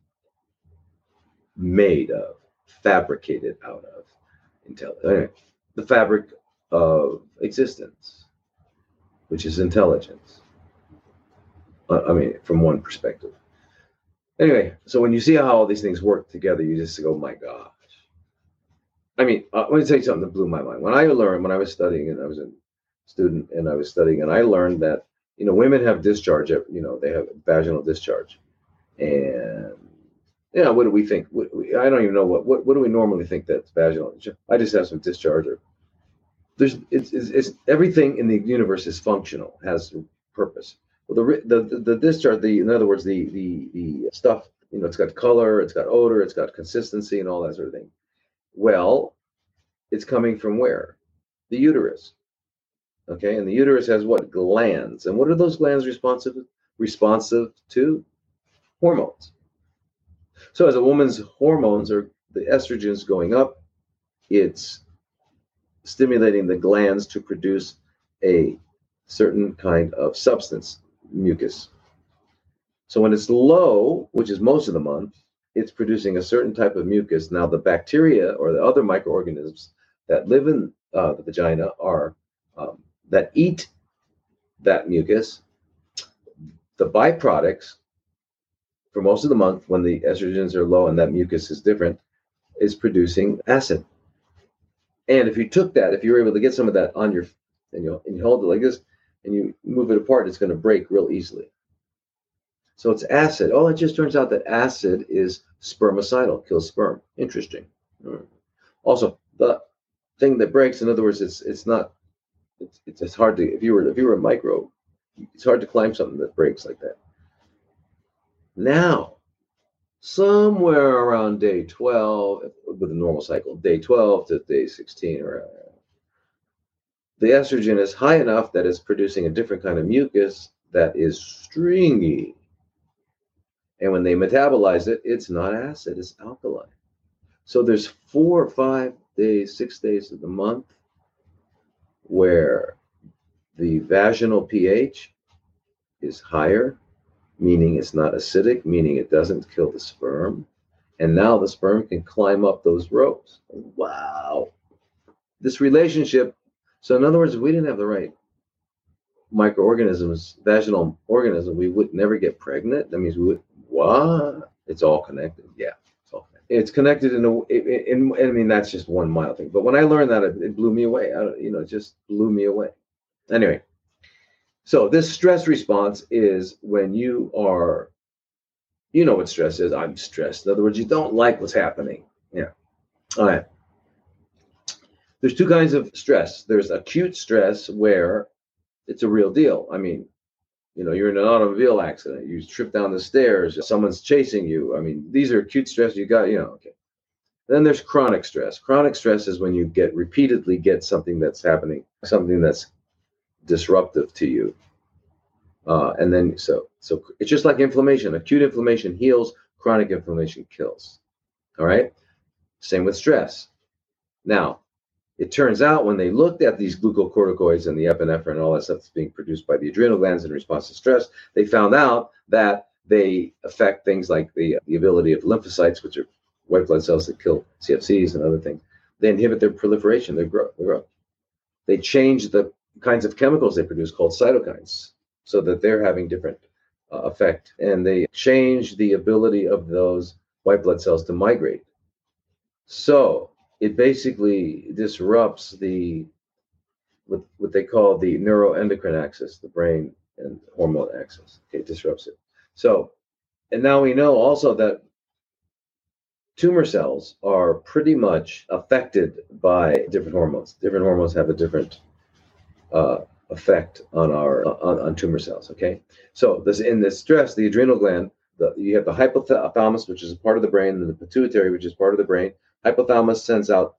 made of, fabricated out of intelligence. Anyway, the fabric of existence, which is intelligence. I mean, from one perspective. Anyway, so when you see how all these things work together, you just go, my gosh. I mean, let me tell you something that blew my mind. When I was studying, and I was a student, and I was studying, and I learned that, women have discharge, they have vaginal discharge. And, what do we think? I don't even know what do we normally think that's vaginal? I just have some discharge. Or it's everything in the universe is functional, has purpose. Well, the discharge, in other words, the stuff, it's got color, it's got odor, it's got consistency, and all that sort of thing. Well, it's coming from where? the uterus. Okay, and the uterus has what? Glands. And what are those glands responsive to? Hormones. So as a woman's hormones or the estrogens going up, it's stimulating the glands to produce a certain kind of substance, mucus. So when it's low, which is most of the month, it's producing a certain type of mucus. Now the bacteria or the other microorganisms that live in the vagina are that eat that mucus. The byproducts for most of the month, when the estrogens are low and that mucus is different, is producing acid. And if you took that, if you were able to get some of that on your, and you hold it like this, and you move it apart, it's going to break real easily. So it's acid. Oh, it just turns out that acid is spermicidal, kills sperm. Interesting. Also, the thing that breaks, in other words, it's hard to, if you were a microbe, it's hard to climb something that breaks like that. Now, somewhere around day 12, with a normal cycle, day 12 to day 16, the estrogen is high enough that it's producing a different kind of mucus that is stringy. And when they metabolize it, it's not acid, it's alkaline. So there's 4 or 5 days, 6 days of the month where the vaginal pH is higher, meaning it's not acidic, meaning it doesn't kill the sperm. And now the sperm can climb up those rows. Wow. This relationship. So in other words, if we didn't have the right microorganisms, vaginal organism, we would never get pregnant. That means we would, what? It's all connected. Yeah, it's all connected. It's connected I mean, that's just one mild thing. But when I learned that, it blew me away. It just blew me away. Anyway, so this stress response is when you are, you know what stress is. I'm stressed. In other words, you don't like what's happening. Yeah. All right. There's 2 kinds of stress. There's acute stress where it's a real deal. I mean, you're in an automobile accident. You trip down the stairs. Someone's chasing you. I mean, these are acute stress. You got, okay. Then there's chronic stress. Chronic stress is when you repeatedly get something that's happening, something that's disruptive to you. And then, so it's just like inflammation. Acute inflammation heals. Chronic inflammation kills. All right. Same with stress. Now, it turns out when they looked at these glucocorticoids and the epinephrine and all that stuff that's being produced by the adrenal glands in response to stress, they found out that they affect things like the ability of lymphocytes, which are white blood cells that kill CFCs and other things. They inhibit their proliferation, their growth. They change the kinds of chemicals they produce called cytokines so that they're having different effect. And they change the ability of those white blood cells to migrate. So it basically disrupts what they call the neuroendocrine axis, the brain and hormone axis. Okay, it disrupts it. So, and now we know also that tumor cells are pretty much affected by different hormones. Different hormones have a different effect on on tumor cells. Okay, so in this stress, the adrenal gland, you have the hypothalamus, which is a part of the brain, and the pituitary, which is part of the brain. Hypothalamus sends out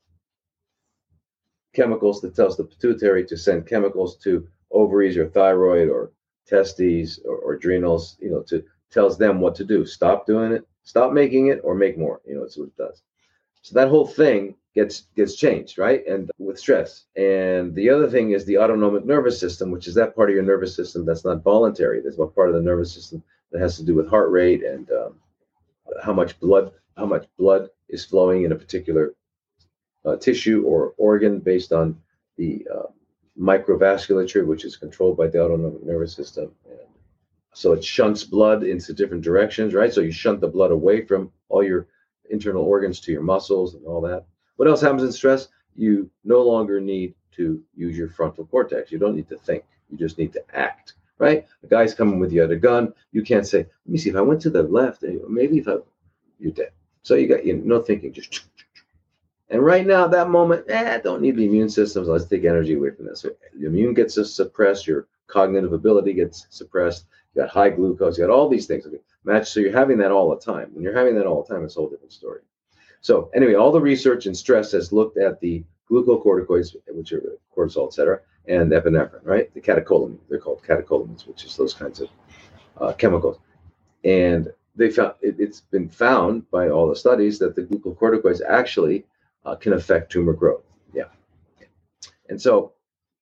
chemicals that tells the pituitary to send chemicals to ovaries or thyroid or testes or adrenals, tells them what to do. Stop doing it, stop making it, or make more. That's what it does. So that whole thing gets changed, right? And with stress. And the other thing is the autonomic nervous system, which is that part of your nervous system that's not voluntary. There's one part of the nervous system that has to do with heart rate and how much blood is flowing in a particular tissue or organ based on the microvasculature, which is controlled by the autonomic nervous system. And so it shunts blood into different directions, right? So you shunt the blood away from all your internal organs to your muscles and all that. What else happens in stress? You no longer need to use your frontal cortex. You don't need to think. You just need to act, right? A guy's coming with you at a gun. You can't say, let me see, if I went to the left, maybe you're dead. So you got no thinking, just. And right now, that moment, don't need the immune system. So let's take energy away from this. So the immune gets suppressed. Your cognitive ability gets suppressed. You got high glucose. You got all these things. Okay, so you're having that all the time. When you're having that all the time, it's a whole different story. So anyway, all the research in stress has looked at the glucocorticoids, which are, of cortisol, etc., and epinephrine, right? The catecholamines, they're called catecholamines, which is those kinds of chemicals. And they found it's been found by all the studies that the glucocorticoids actually can affect tumor growth. Yeah. And so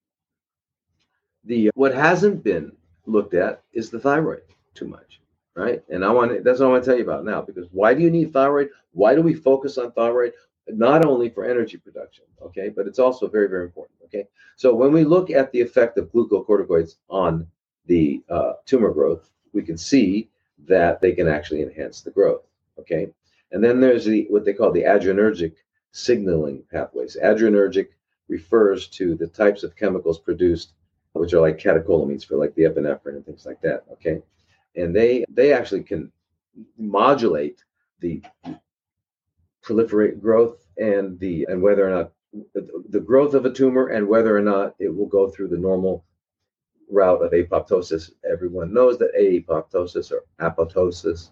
what hasn't been looked at is the thyroid too much, right? And that's what I want to tell you about now, because why do you need thyroid? Why do we focus on thyroid? Not only for energy production, okay, but it's also very, very important, okay? So when we look at the effect of glucocorticoids on the tumor growth, we can see that they can actually enhance the growth, okay? And then there's what they call the adrenergic signaling pathways. Adrenergic refers to the types of chemicals produced, which are like catecholamines for like the epinephrine and things like that, okay? And they actually can modulate the proliferate growth and whether or not the growth of a tumor and whether or not it will go through the normal route of apoptosis. Everyone knows that apoptosis or apoptosis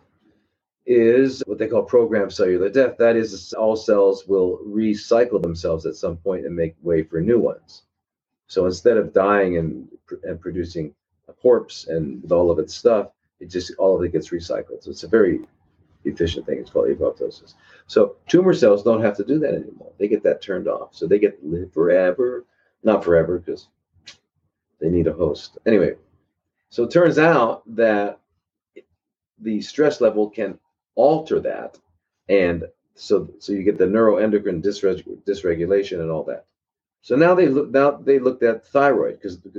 is what they call programmed cellular death. That is, all cells will recycle themselves at some point and make way for new ones. So instead of dying and producing a corpse and with all of its stuff, all of it gets recycled. So it's a very efficient thing. It's called apoptosis. So tumor cells don't have to do that anymore. They get that turned off. So they get to live forever. Not forever, because they need a host. Anyway, so it turns out that the stress level can alter that. And so you get the neuroendocrine dysregulation and all that. So now they looked at thyroid,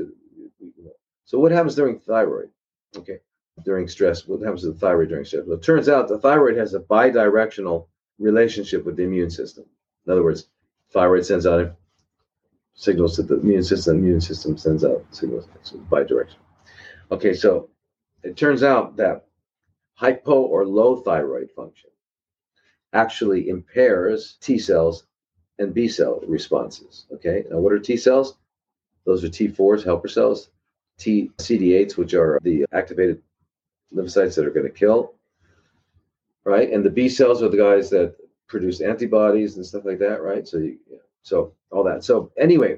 so what happens during thyroid? Okay. During stress, what happens to the thyroid during stress? Well, it turns out the thyroid has a bidirectional relationship with the immune system. In other words, thyroid sends out signals to the immune system sends out signals. So bidirectional. Okay, so it turns out that hypo or low thyroid function actually impairs T cells and B cell responses. Okay, now what are T cells? Those are T4s, helper cells. CD8s, which are the activated lymphocytes that are going to kill, right? And the B cells are the guys that produce antibodies and stuff like that, right? So all that. So anyway,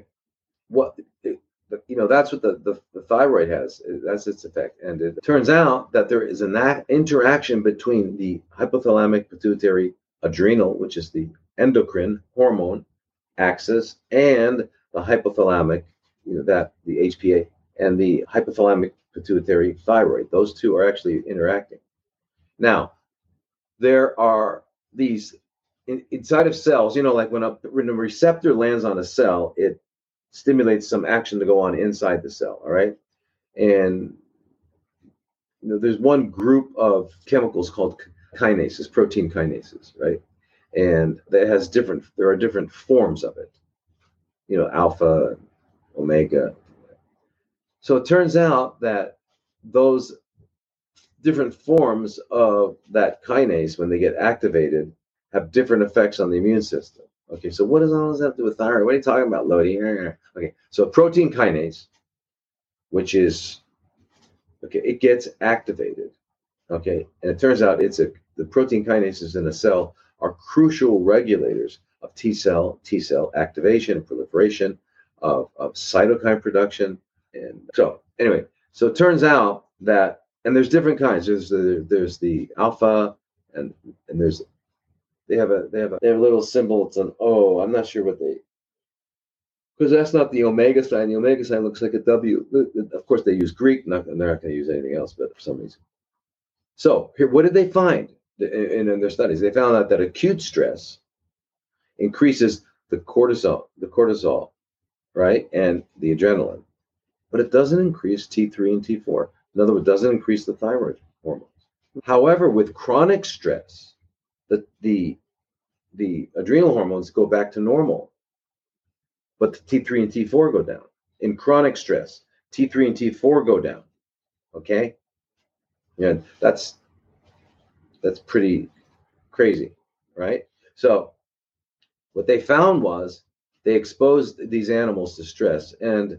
that's what the thyroid has. That's its effect. And it turns out that there is an interaction between the hypothalamic pituitary adrenal, which is the endocrine hormone axis, and the hypothalamic, the HPA, and the hypothalamic pituitary thyroid. Those two are actually interacting. Now, there are these inside of cells, like when a receptor lands on a cell, it stimulates some action to go on inside the cell, all right? And there's one group of chemicals called kinases, protein kinases, right? And there are different forms of it, alpha, omega. So it turns out that those different forms of that kinase, when they get activated, have different effects on the immune system. Okay, so what does all this have to do with thyroid? What are you talking about, Lodi? Okay, so protein kinase, which is, it gets activated. Okay, and it turns out the protein kinases in a cell are crucial regulators of T cell activation and proliferation, of cytokine production. And so anyway, so it turns out that, and there's different kinds. There's the alpha, and they have a little symbol. It's an O. I'm not sure because that's not the omega sign. The omega sign looks like a W. Of course, they use Greek. They're not going to use anything else, but for some reason. So here, what did they find in their studies? They found out that acute stress increases the cortisol, right, and the adrenaline, but it doesn't increase T3 and T4. In other words, it doesn't increase the thyroid hormones. However, with chronic stress, the adrenal hormones go back to normal, but the T3 and T4 go down. In chronic stress, T3 and T4 go down. Okay, yeah, that's pretty crazy, right? So what they found was they exposed these animals to stress, and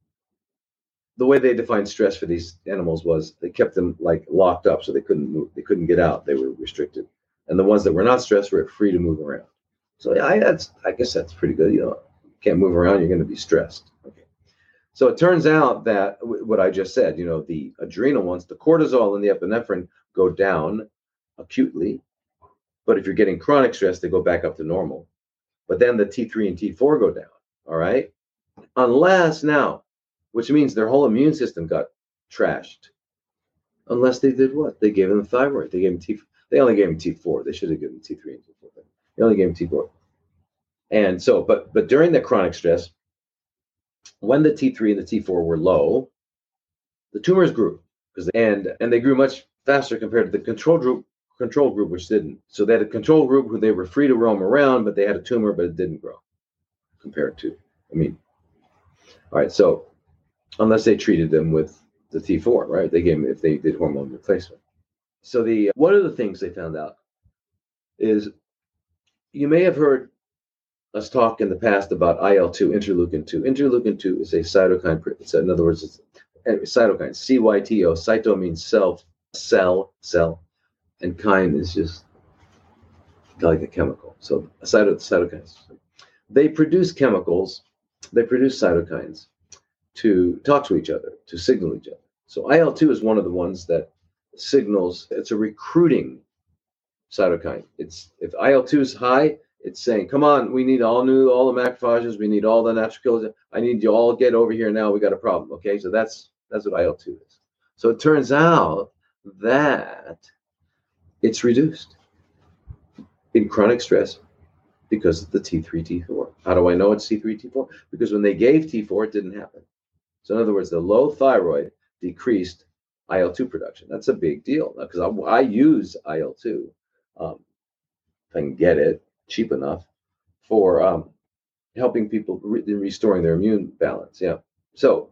the way they defined stress for these animals was they kept them like locked up, so they couldn't move, they couldn't get out, they were restricted. And the ones that were not stressed were free to move around. So I guess that's pretty good. can't move around, you're going to be stressed. Okay. So it turns out that what I just said, the adrenal ones, the cortisol and the epinephrine go down acutely. But if you're getting chronic stress, they go back up to normal. But then the T3 and T4 go down. All right. Unless now, which means their whole immune system got trashed. Unless they did what? They gave them thyroid. They gave them T. They only gave them T4. They should have given them T3 and T4. They only gave them T4. And so, but during the chronic stress, when the T3 and the T4 were low, the tumors grew and they grew much faster compared to the control group, which didn't. So they had a control group who they were free to roam around, but they had a tumor, but it didn't grow compared to, all right. So unless they treated them with the T4, right? They gave them, if they did hormone replacement. So one of the things they found out is, you may have heard us talk in the past about IL-2, interleukin-2. Interleukin-2 is a cytokine. In other words, it's cytokine. CYTO. Cyto means self, cell, and kine is just like a chemical. So cytokines. They produce chemicals. They produce cytokines to talk to each other, to signal each other. So IL-2 is one of the ones that signals. It's a recruiting cytokine. If IL-2 is high, it's saying, come on, we need all the macrophages, we need all the natural killers. I need you all get over here now. We got a problem. Okay, so that's what IL-2 is. So it turns out that it's reduced in chronic stress because of the T3, T4. How do I know it's T3, T4? Because when they gave T4, it didn't happen. So in other words, the low thyroid decreased IL-2 production. That's a big deal because I use IL-2 if I can get it cheap enough for helping people restoring their immune balance. Yeah. So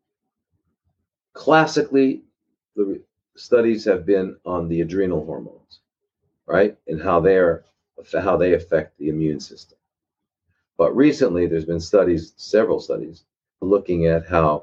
classically, the studies have been on the adrenal hormones, right, and how they affect the immune system. But recently, there's been several studies, looking at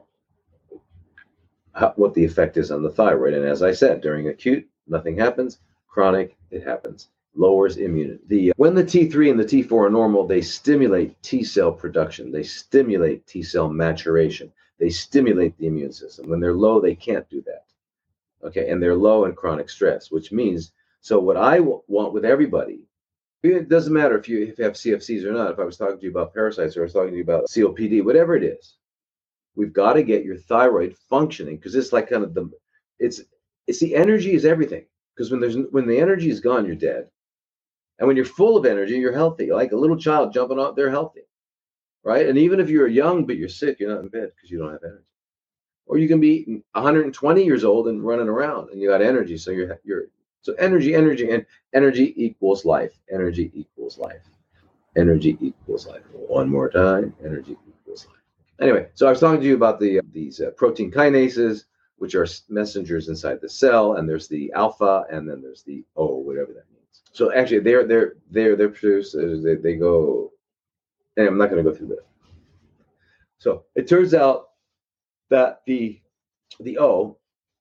what the effect is on the thyroid. And as I said, during acute, nothing happens. Chronic, it happens. Lowers immunity. When the T3 and the T4 are normal, they stimulate T cell production. They stimulate T cell maturation. They stimulate the immune system. When they're low, they can't do that. Okay, and they're low in chronic stress, which means, so what I want with everybody, it doesn't matter if you have CFCs or not. If I was talking to you about parasites or I was talking to you about COPD, whatever it is, we've got to get your thyroid functioning, because it's like kind of it's the energy is everything. Because when the energy is gone, you're dead. And when you're full of energy, you're healthy. Like a little child jumping off, they're healthy, right? And even if you're young but you're sick, you're not in bed because you don't have energy. Or you can be 120 years old and running around and you got energy. So so energy, and energy equals life. Energy equals life. Energy equals life. One more time. Energy equals life. Anyway, so I was talking to you about these protein kinases, which are messengers inside the cell, and there's the alpha, and then there's the O, whatever that means. So actually, they're produced. They go, and I'm not going to go through that. So it turns out that the O,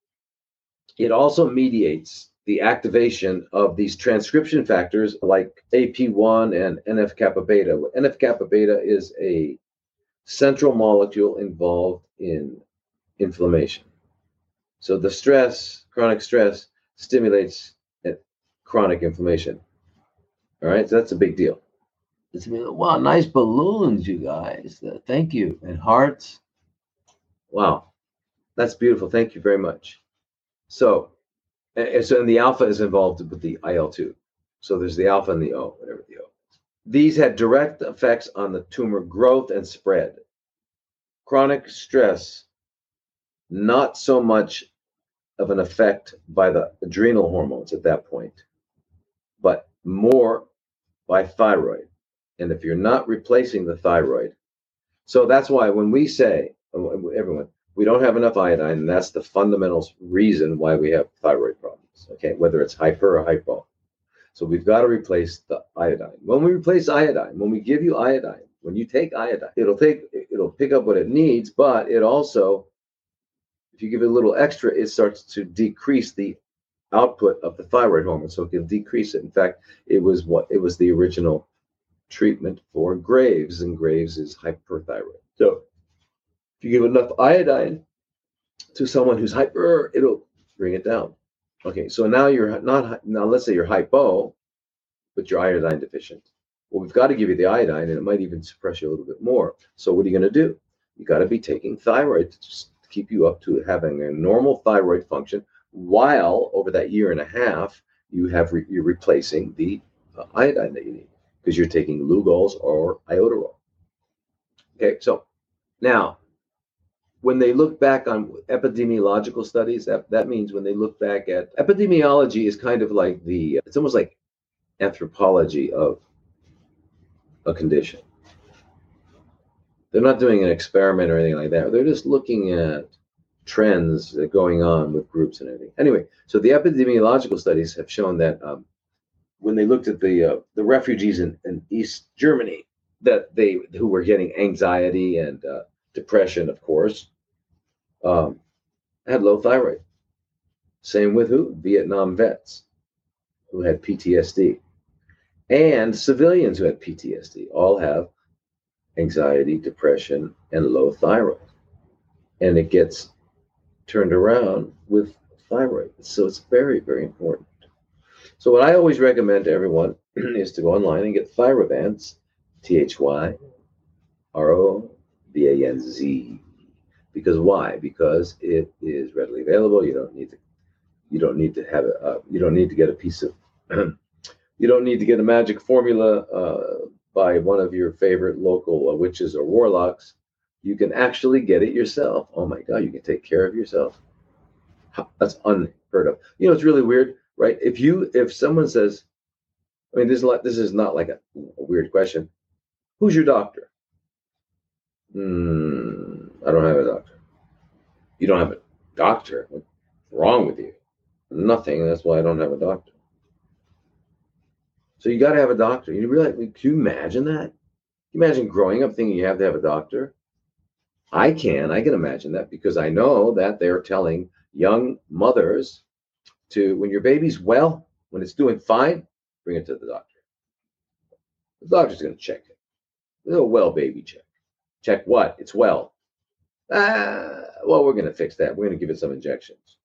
it also mediates the activation of these transcription factors like AP1 and NF-kappa beta. NF-kappa beta is a central molecule involved in inflammation. So the chronic stress, stimulates chronic inflammation. All right, so that's a big deal. Wow, nice balloons, you guys. Thank you. And hearts. Wow, that's beautiful. Thank you very much. So the alpha is involved with the IL-2. So there's the alpha and the O, whatever the O. These had direct effects on the tumor growth and spread. Chronic stress, not so much of an effect by the adrenal hormones at that point, but more by thyroid. And if you're not replacing the thyroid, so that's why when we say, everyone, we don't have enough iodine, and that's the fundamental reason why we have thyroid problems, okay, whether it's hyper or hypo. So we've got to replace the iodine. When we replace iodine, when we give you iodine, when you take iodine, it'll pick up what it needs, but it also, if you give it a little extra, it starts to decrease the output of the thyroid hormone, so it can decrease it. In fact, it was the original treatment for Graves, and Graves is hyperthyroid. So if you give enough iodine to someone who's hyper, it'll bring it down. Okay, so now you're not, now let's say you're hypo, but you're iodine deficient. Well, we've got to give you the iodine, and it might even suppress you a little bit more. So what are you going to do? You got to be taking thyroid to just keep you up to having a normal thyroid function, while over that year and a half, you're replacing the iodine that you need, because you're taking Lugol's or iodoral. Okay, so now, when they look back on epidemiological studies, that means when they look back at epidemiology is kind of like it's almost like anthropology of a condition. They're not doing an experiment or anything like that. They're just looking at trends that are going on with groups and everything. Anyway, so the epidemiological studies have shown that when they looked at the refugees in East Germany, that who were getting anxiety and depression, of course, had low thyroid. Same with Vietnam vets who had PTSD, and civilians who had PTSD all have anxiety, depression, and low thyroid. And it gets turned around with thyroid. So it's very, very important. So what I always recommend to everyone is to go online and get Thyrobanz, THYROBANZ. Because why? Because it is readily available. You don't need to have you don't need to get a piece of you don't need to get a magic formula by one of your favorite local witches or warlocks. You can actually get it yourself. Oh my God, you can take care of yourself. That's unheard of. You know, it's really weird, right? If someone says, I mean, this is not like a weird question. Who's your doctor? I don't have a doctor. You don't have a doctor? What's wrong with you? Nothing. That's why I don't have a doctor. So you got to have a doctor. You realize? Can you imagine that? Can you imagine growing up thinking you have to have a doctor? I can imagine that, because I know that they're telling young mothers when your baby's well, when it's doing fine, bring it to the doctor. The doctor's going to check it. A well baby check. Check what? It's well. Well, we're going to fix that. We're going to give it some injections.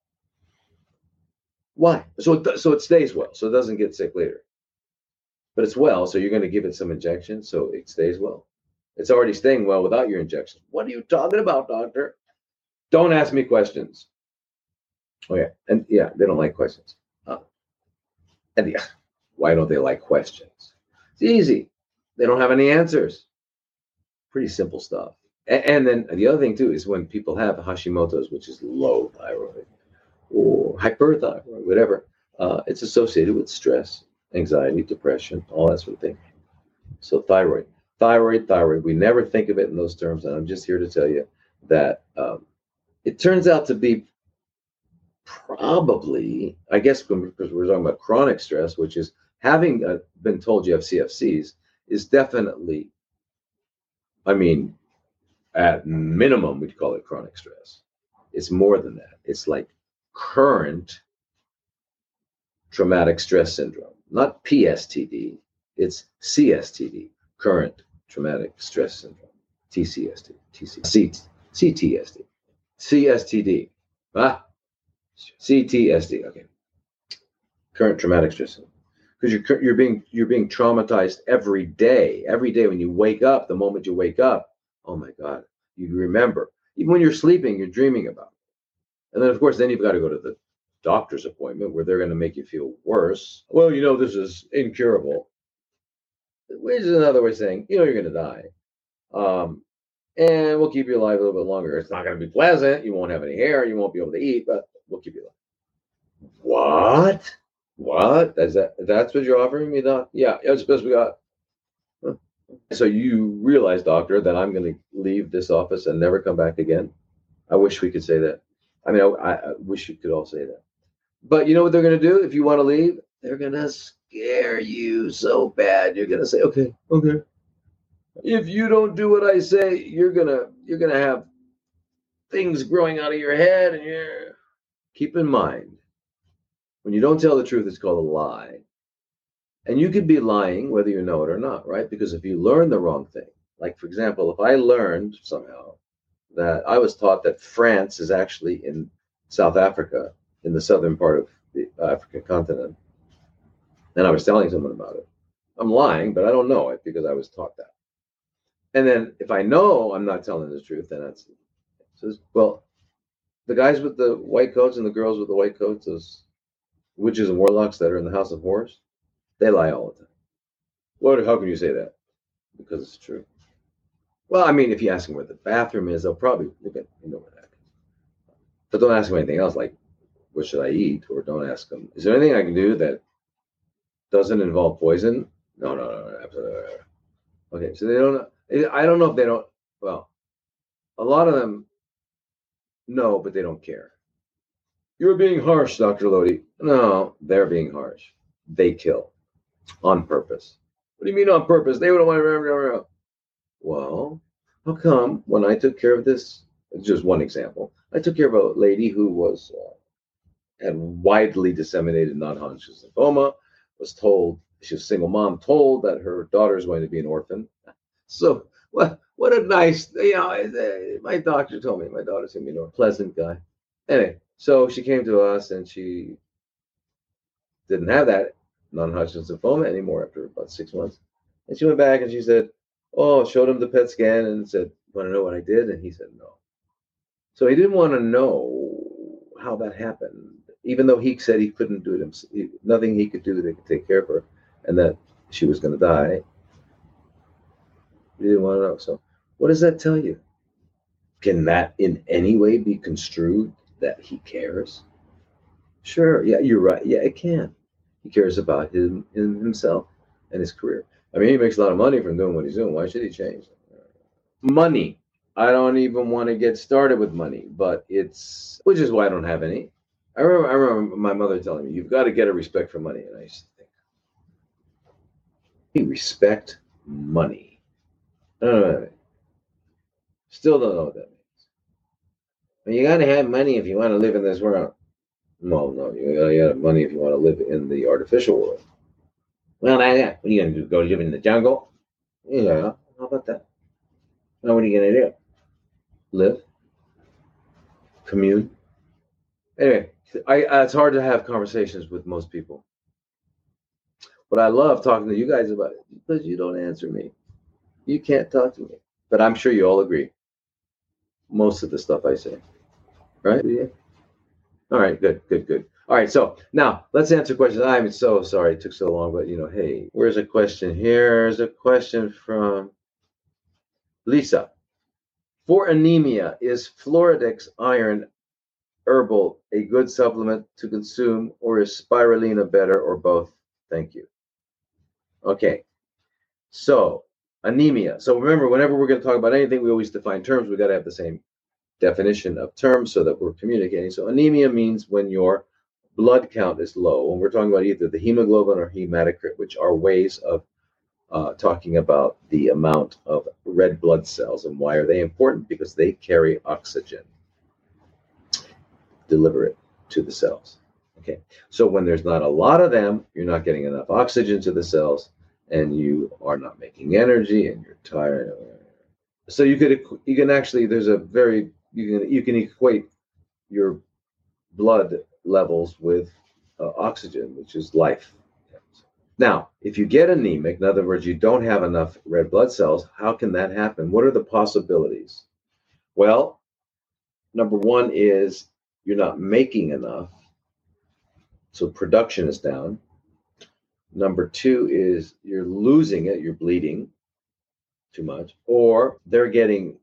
Why? So it stays well, so it doesn't get sick later. But it's well, so you're going to give it some injections so it stays well. It's already staying well without your injections. What are you talking about, doctor? Don't ask me questions. Oh, yeah. And yeah, they don't like questions. And yeah, why don't they like questions? It's easy. They don't have any answers. Pretty simple stuff. And then the other thing, too, is when people have Hashimoto's, which is low thyroid or hyperthyroid, whatever, it's associated with stress, anxiety, depression, all that sort of thing. So thyroid. We never think of it in those terms, and I'm just here to tell you that it turns out to be probably, I guess, because we're talking about chronic stress, which is having been told you have CFCs, is definitely, I mean, at minimum, we'd call it chronic stress. It's more than that. It's like current traumatic stress syndrome, not PSTD. It's CSTD, current traumatic stress syndrome, TCSD, CTSD, CSTD, CTSD. Okay, current traumatic stress syndrome, because you're being traumatized every day. Every day when you wake up, the moment you wake up, oh my God, you remember. Even when you're sleeping, you're dreaming about it. And then, of course, then you've got to go to the doctor's appointment where they're going to make you feel worse. Well, this is incurable. Which is another way of saying, you're going to die. And we'll keep you alive a little bit longer. It's not going to be pleasant. You won't have any hair. You won't be able to eat, but we'll keep you alive. What? That's what you're offering me, Doc? Yeah, that's the best we got. Huh. So you realize, doctor, that I'm going to leave this office and never come back again? I wish we could say that. I mean, I wish you could all say that. But you know what they're going to do if you want to leave? They're going to scare you so bad. You're going to say, okay. If you don't do what I say, you're going to have things growing out of your head. And keep in mind, when you don't tell the truth, it's called a lie. And you could be lying whether you know it or not, right? Because if you learn the wrong thing, like for example, if I learned somehow that I was taught that France is actually in South Africa, in the southern part of the African continent, and I was telling someone about it, I'm lying, but I don't know it because I was taught that. And then if I know I'm not telling the truth, then that's says, well, the guys with the white coats and the girls with the white coats, those witches and warlocks that are in the House of Horrors, they lie all the time. What? How can you say that? Because it's true. Well, I mean, if you ask them where the bathroom is, they'll probably look at where that is. But don't ask them anything else, like what should I eat, or don't ask them, is there anything I can do that doesn't involve poison? No, absolutely. Okay, so they don't. I don't know if they don't. Well, a lot of them know, but they don't care. You're being harsh, Dr. Lodi. No, they're being harsh. They kill on purpose. What do you mean on purpose? They don't want to remember. Well, how come when I took care of this? Just one example. I took care of a lady who was had widely disseminated non-Hodgkin's lymphoma. Was told she was a single mom. Told that her daughter is going to be an orphan. So what a nice, my doctor told me my daughter's going to be a pleasant guy. Anyway, so she came to us and she didn't have that non-Hodgkin's lymphoma anymore after about 6 months. And she went back and she said, oh, showed him the PET scan and said, want to know what I did? And he said, no. So he didn't want to know how that happened, even though he said he couldn't do it himself. Nothing he could do to take care of her and that she was going to die. He didn't want to know. So what does that tell you? Can that in any way be construed that he cares? Sure. Yeah, you're right. Yeah, it can. He cares about himself and his career. I mean, he makes a lot of money from doing what he's doing. Why should he change? Money. I don't even want to get started with money, but which is why I don't have any. I remember my mother telling me, you've got to get a respect for money. And I used to think, respect money. Still don't know what that means. I mean, you got to have money if you want to live in this world. No, you got to have money if you want to live in the artificial world. Well, what are you going to do? Go live in the jungle? Yeah, how about that? Now, what are you going to do? Live? Commune? Anyway, it's hard to have conversations with most people. But I love talking to you guys about it because you don't answer me. You can't talk to me. But I'm sure you all agree. Most of the stuff I say. Right? Yeah. All right, good. All right, so now let's answer questions. I'm so sorry it took so long, but hey, where's a question? Here's a question from Lisa. For anemia, is Floradix iron herbal a good supplement to consume, or is spirulina better, or both? Thank you. Okay, so anemia. So remember, whenever we're going to talk about anything, we always define terms. We got to have the same definition of terms so that we're communicating. So anemia means when your blood count is low, and we're talking about either the hemoglobin or hematocrit, which are ways of talking about the amount of red blood cells. And why are they important? Because they carry oxygen, deliver it to the cells. Okay, so when there's not a lot of them, you're not getting enough oxygen to the cells, and you are not making energy, and you're tired. So you can actually, you can equate your blood levels with oxygen, which is life. Now, if you get anemic, in other words, you don't have enough red blood cells, how can that happen? What are the possibilities? Well, number one is you're not making enough, so production is down. Number two is you're losing it, you're bleeding too much, or they're getting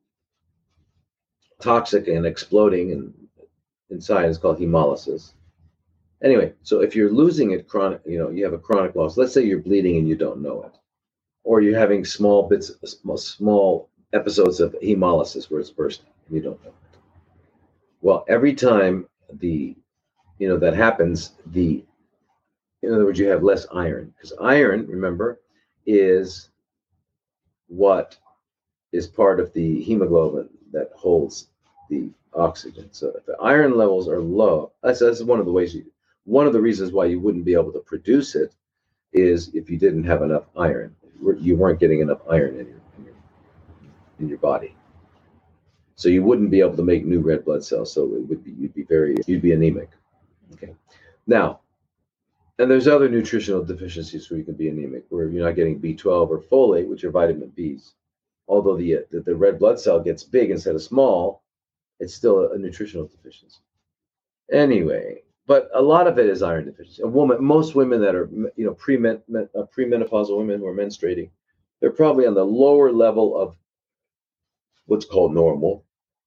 toxic and exploding inside. It's called hemolysis. Anyway, so if you're losing it chronic, you have a chronic loss. Let's say you're bleeding and you don't know it, or you're having small episodes of hemolysis where it's bursting and you don't know it. Well, every time that happens, in other words, you have less iron, because iron, remember, is what is part of the hemoglobin that holds the oxygen. So if the iron levels are low, that's one of the reasons why you wouldn't be able to produce it, is if you didn't have enough iron. You weren't getting enough iron in your body. So you wouldn't be able to make new red blood cells. So you'd be anemic. Okay. Now, and there's other nutritional deficiencies where you can be anemic, where you're not getting B12 or folate, which are vitamin Bs. Although the red blood cell gets big instead of small, it's still a nutritional deficiency. Anyway, but a lot of it is iron deficiency. Most women that are, premenopausal women who are menstruating, they're probably on the lower level of what's called normal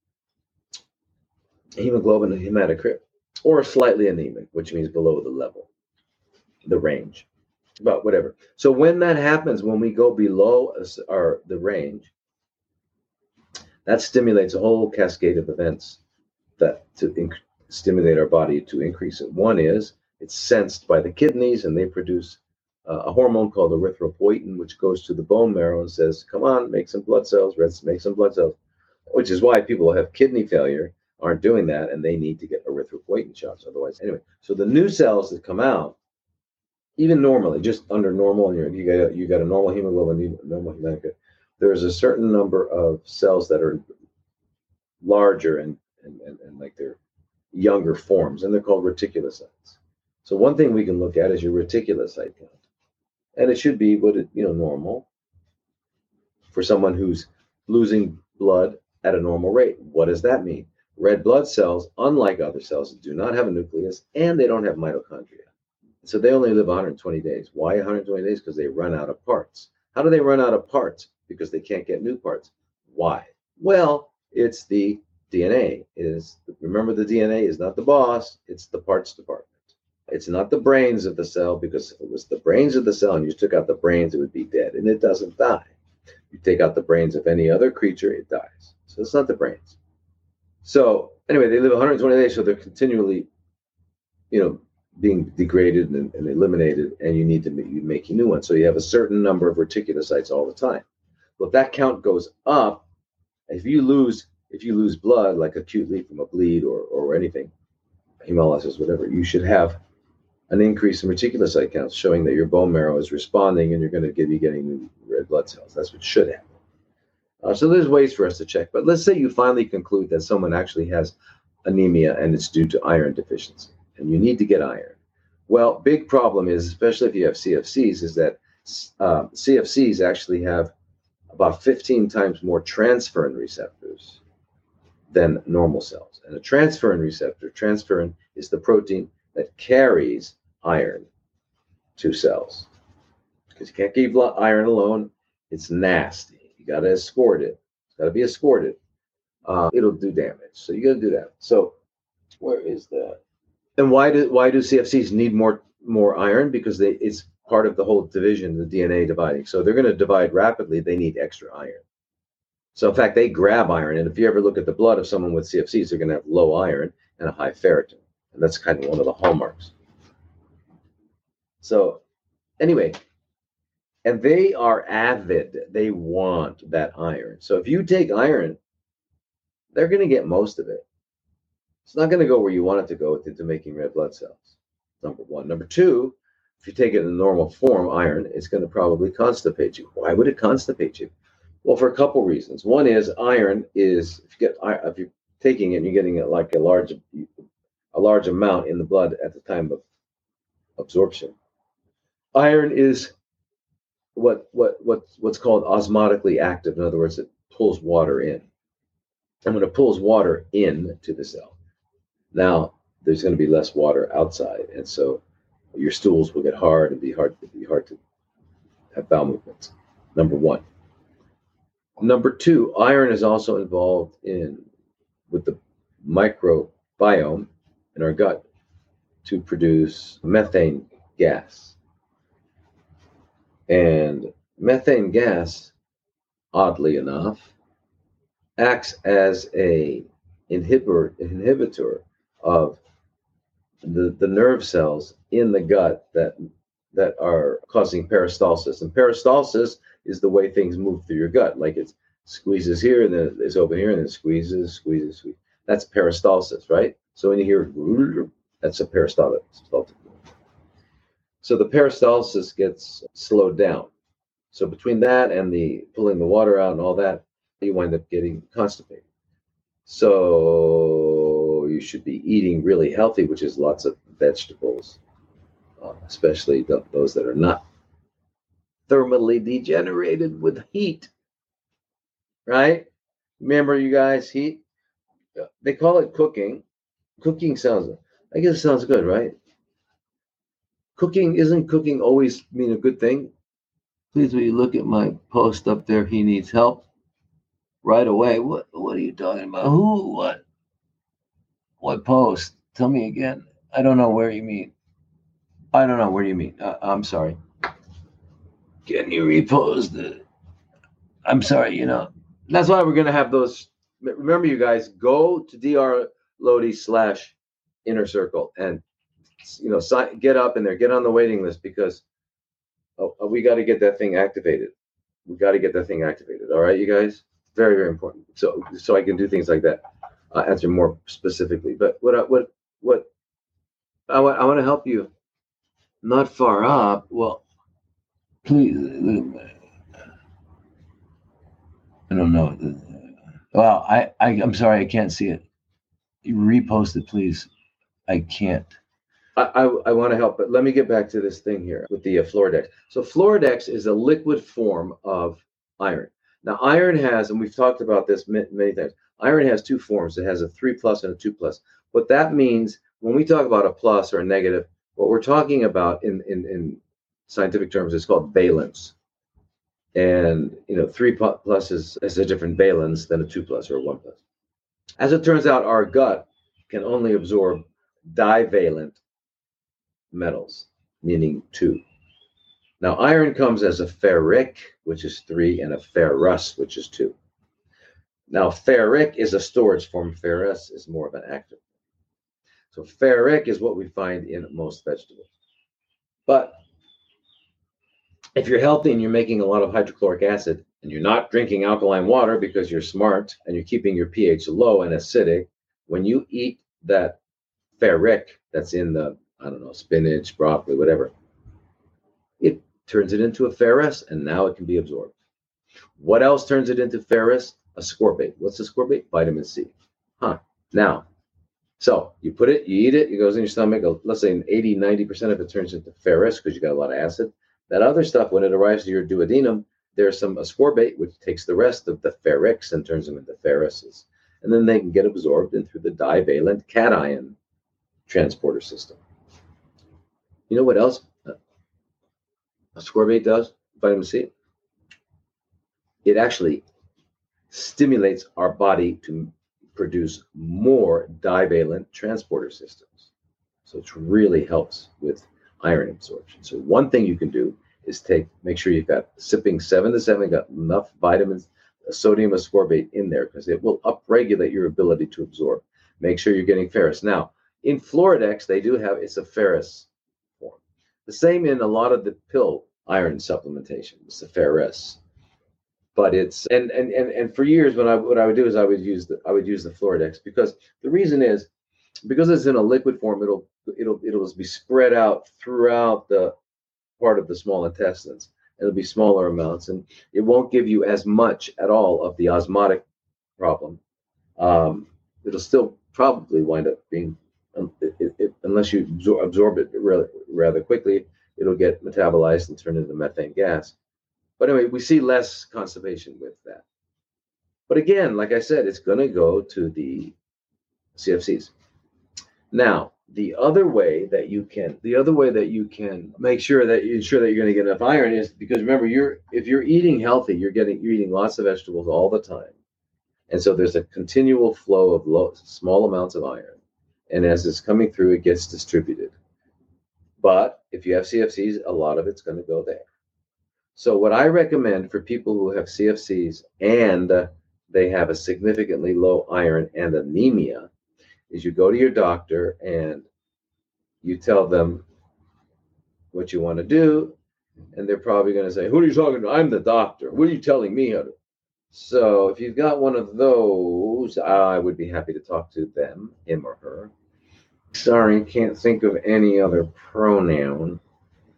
hemoglobin and hematocrit, or slightly anemic, which means below the level, the range, but whatever. So when that happens, when we go below the range, that stimulates a whole cascade of events that stimulate our body to increase it. One is it's sensed by the kidneys, and they produce a hormone called erythropoietin, which goes to the bone marrow and says, come on, make some blood cells, make some blood cells, which is why people who have kidney failure aren't doing that, and they need to get erythropoietin shots. Otherwise, anyway, so the new cells that come out, even normally, just under normal, and you got a normal hemoglobin, normal hematocrit, there's a certain number of cells that are larger and like they're younger forms, and they're called reticulocytes. So one thing we can look at is your reticulocyte count, and it should be normal for someone who's losing blood at a normal rate. What does that mean? Red blood cells, unlike other cells, do not have a nucleus, and they don't have mitochondria. So they only live 120 days. Why 120 days? Because they run out of parts. How do they run out of parts? Because they can't get new parts. Why? Well, it's the DNA. Remember, the DNA is not the boss, it's the parts department. It's not the brains of the cell, because if it was the brains of the cell and you took out the brains, it would be dead, and it doesn't die. You take out the brains of any other creature, it dies. So it's not the brains. So anyway, they live 120 days, so they're continually, being degraded and eliminated, and you need to make new ones. So you have a certain number of reticulocytes all the time. Well, if that count goes up, if you lose blood, like acutely from a bleed or anything, hemolysis, whatever, you should have an increase in reticulocyte counts, showing that your bone marrow is responding, and you're going to be getting new red blood cells. That's what should happen. So there's ways for us to check. But let's say you finally conclude that someone actually has anemia, and it's due to iron deficiency, and you need to get iron. Well, big problem is, especially if you have CFCs, is that CFCs actually have about 15 times more transferrin receptors than normal cells. And a transferrin is the protein that carries iron to cells. Because you can't keep iron alone. It's nasty. You got to escort it. It's got to be escorted. It'll do damage. So you got to do that. So where is that? And why do CFCs need more iron? Because it's part of the whole division, the DNA dividing. So they're going to divide rapidly. They need extra iron. So in fact, they grab iron. And if you ever look at the blood of someone with CFCs, they're going to have low iron and a high ferritin. And that's kind of one of the hallmarks. So anyway, and they are avid. They want that iron. So if you take iron, they're going to get most of it. It's not going to go where you want it to go into making red blood cells, number one. Number two, if you take it in normal form, iron, it's going to probably constipate you. Why would it constipate you? Well, for a couple reasons. One is iron is, if you're taking it and you're getting it like a large amount in the blood at the time of absorption. Iron is what's called osmotically active. In other words, it pulls water in. And when it pulls water in to the cell, now there's going to be less water outside, and so your stools will get hard and be hard to have bowel movements. Number one. Number two, iron is also involved with the microbiome in our gut to produce methane gas. And methane gas, oddly enough, acts as a inhibitor of the nerve cells in the gut that are causing peristalsis. And peristalsis is the way things move through your gut. Like it squeezes here, and then it's open here, and then it squeezes. That's peristalsis, right? So when you hear, that's a peristaltic. So the peristalsis gets slowed down. So between that and the pulling the water out and all that, you wind up getting constipated. So you should be eating really healthy, which is lots of vegetables, especially those that are not thermally degenerated with heat, right? Remember, you guys, heat? They call it cooking. Cooking sounds, I guess it sounds good, right? Isn't cooking always mean a good thing? Please, will you look at my post up there? He needs help right away. What are you talking about? Who? What post? Tell me again. I don't know where you mean. I don't know where you mean. I'm sorry. Can you repost it? I'm sorry, That's why we're going to have those. Remember, you guys, go to Dr. Lodi / Inner Circle and, get up in there, get on the waiting list, because we got to get that thing activated. We got to get that thing activated. All right, you guys? Very, very important. So I can do things like that, answer more specifically. But what I want to help you. Not far up. Well, please. I don't know. Well, I'm sorry, I can't see it. You repost it, please. I can't. I want to help, but let me get back to this thing here with the Floradex. So Floradex is a liquid form of iron. Now, iron has, and we've talked about this many times, iron has two forms. It has a 3+ and a 2+. What that means, when we talk about a plus or a negative, what we're talking about in scientific terms is called valence. And 3+ is a different valence than a 2+ or a 1+. As it turns out, our gut can only absorb divalent metals, meaning 2. Now, iron comes as a ferric, which is 3, and a ferrous, which is 2. Now, ferric is a storage form. Ferrous is more of an active. So ferric is what we find in most vegetables. But if you're healthy and you're making a lot of hydrochloric acid and you're not drinking alkaline water because you're smart and you're keeping your pH low and acidic, when you eat that ferric that's in the, spinach, broccoli, whatever, it turns it into a ferrous, and now it can be absorbed. What else turns it into ferrous? Ascorbate. What's ascorbate? Vitamin C. Now, so you eat it, it goes in your stomach. Let's say 80-90% of it turns into ferrous because you got a lot of acid. That other stuff, when it arrives to your duodenum, there's some ascorbate, which takes the rest of the ferrics and turns them into ferruses. And then they can get absorbed in through the divalent cation transporter system. You know what else ascorbate does? Vitamin C. It actually stimulates our body to produce more divalent transporter systems. So it really helps with iron absorption. So one thing you can do is make sure you've got sipping 7 to 7, got enough vitamins, sodium ascorbate in there, because it will upregulate your ability to absorb. Make sure you're getting ferrous. Now, in Floradex, they do have, it's a ferrous form. The same in a lot of the pill iron supplementation. It's a ferrous. But it's and for years, what I would do is I would use the Floradex, because the reason is because it's in a liquid form, it'll be spread out throughout the part of the small intestines. It'll be smaller amounts, and it won't give you as much at all of the osmotic problem. It'll still probably wind up being, unless you absorb it rather quickly, it'll get metabolized and turned into methane gas. But anyway, we see less constipation with that. But again, like I said, it's going to go to the CFCs. Now, the other way that you can make sure that you're going to get enough iron is because, remember, if you're eating healthy, you're eating lots of vegetables all the time. And so there's a continual flow of small amounts of iron. And as it's coming through, it gets distributed. But if you have CFCs, a lot of it's going to go there. So what I recommend for people who have CFCs and they have a significantly low iron and anemia is you go to your doctor and you tell them what you want to do, and they're probably going to say, "Who are you talking to? I'm the doctor. What are you telling me how to?" So if you've got one of those, I would be happy to talk to them, him or her. Sorry, can't think of any other pronoun.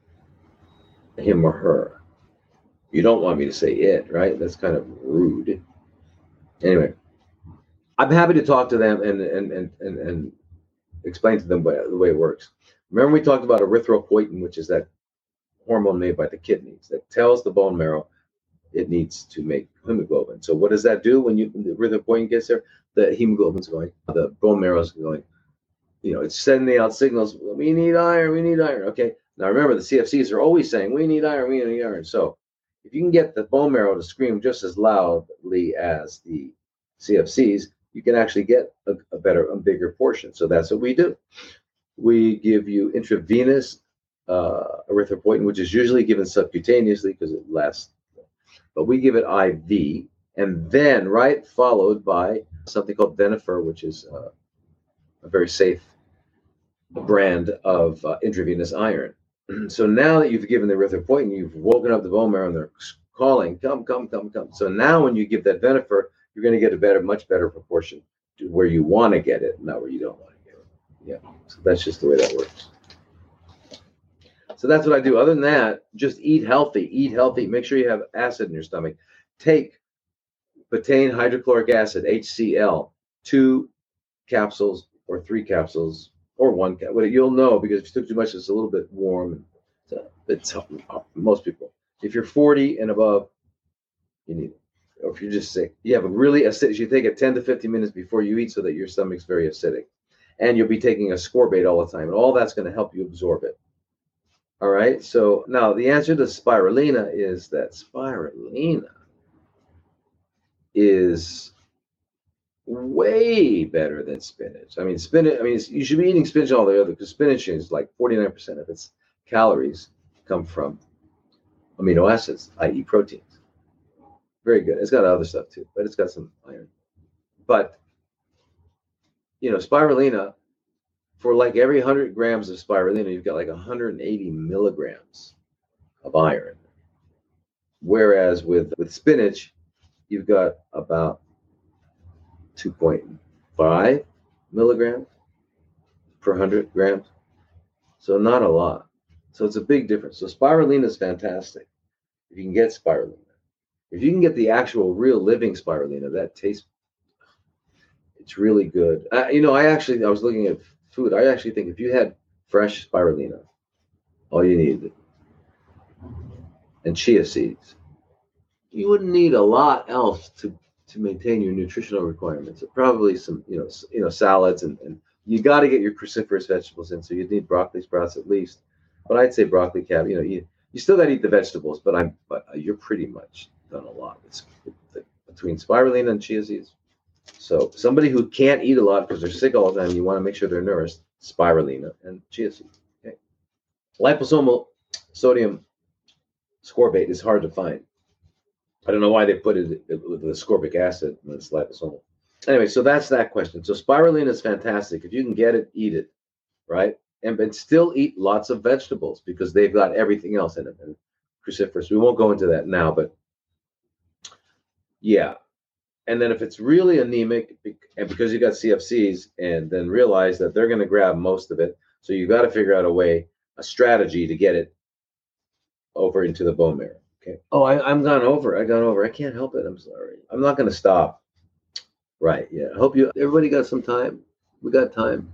him or her. You don't want me to say it, right? That's kind of rude. Anyway, I'm happy to talk to them and explain to them the way it works. Remember we talked about erythropoietin, which is that hormone made by the kidneys that tells the bone marrow it needs to make hemoglobin. So what does that do when the erythropoietin gets there? The hemoglobin's going, the bone marrow's going, it's sending out signals. We need iron. We need iron. Okay. Now remember, the CFCs are always saying, we need iron. We need iron. So if you can get the bone marrow to scream just as loudly as the CFCs, you can actually get a bigger portion. So that's what we do. We give you intravenous erythropoietin, which is usually given subcutaneously because it lasts. But we give it IV, and then followed by something called Venofer, which is a very safe brand of intravenous iron. So now that you've given the erythropoietin, you've woken up the bone marrow, and they're calling, come, come, come, come. So now when you give that Venofer, you're going to get a much better proportion to where you want to get it, not where you don't want to get it. Yeah. So that's just the way that works. So that's what I do. Other than that, just eat healthy. Eat healthy. Make sure you have acid in your stomach. Take betaine hydrochloric acid, HCl, 2 capsules or 3 capsules or 1 capsule. Well, you'll know because if you took too much, it's a little bit warm. It's most people. If you're 40 and above, you need it. Or if you're just sick, you have a really acidic. You take it 10 to 15 minutes before you eat so that your stomach's very acidic. And you'll be taking ascorbate all the time. And all that's going to help you absorb it. All right. So now the answer to spirulina is that spirulina is way better than spinach. I mean, you should be eating spinach all the other because spinach is like 49% of its calories come from amino acids, i.e. proteins. Very good. It's got other stuff too, but it's got some iron. But, spirulina, for like every 100 grams of spirulina, you've got like 180 milligrams of iron. Whereas with spinach, you've got about 2.5 milligrams per 100 grams. So not a lot. So it's a big difference. So spirulina is fantastic if you can get spirulina. If you can get the actual real living spirulina, that tastes, it's really good. I was looking at food. I actually think if you had fresh spirulina, all you needed, and chia seeds, you wouldn't need a lot else to maintain your nutritional requirements. Probably some, salads and you got to get your cruciferous vegetables in. So you'd need broccoli sprouts at least. But I'd say broccoli, cabbage. You still got to eat the vegetables. But you're pretty much done a lot between spirulina and chia seeds. So somebody who can't eat a lot because they're sick all the time, you want to make sure they're nourished. Spirulina and chia seeds. Okay. Liposomal sodium ascorbate is hard to find. I don't know why they put it with the ascorbic acid when it's liposomal. Anyway, so that's that question. So spirulina is fantastic. If you can get it, eat it, right? And still eat lots of vegetables because they've got everything else in it. And cruciferous. We won't go into that now, but yeah. And then if it's really anemic, and because you got CFCs, and then realize that they're going to grab most of it, so you got to figure out a strategy to get it over into the bone marrow. Okay. Oh, I'm gone over. I can't help it. I'm sorry. I'm not going to stop. Right. Yeah. I hope everybody got some time. We got time.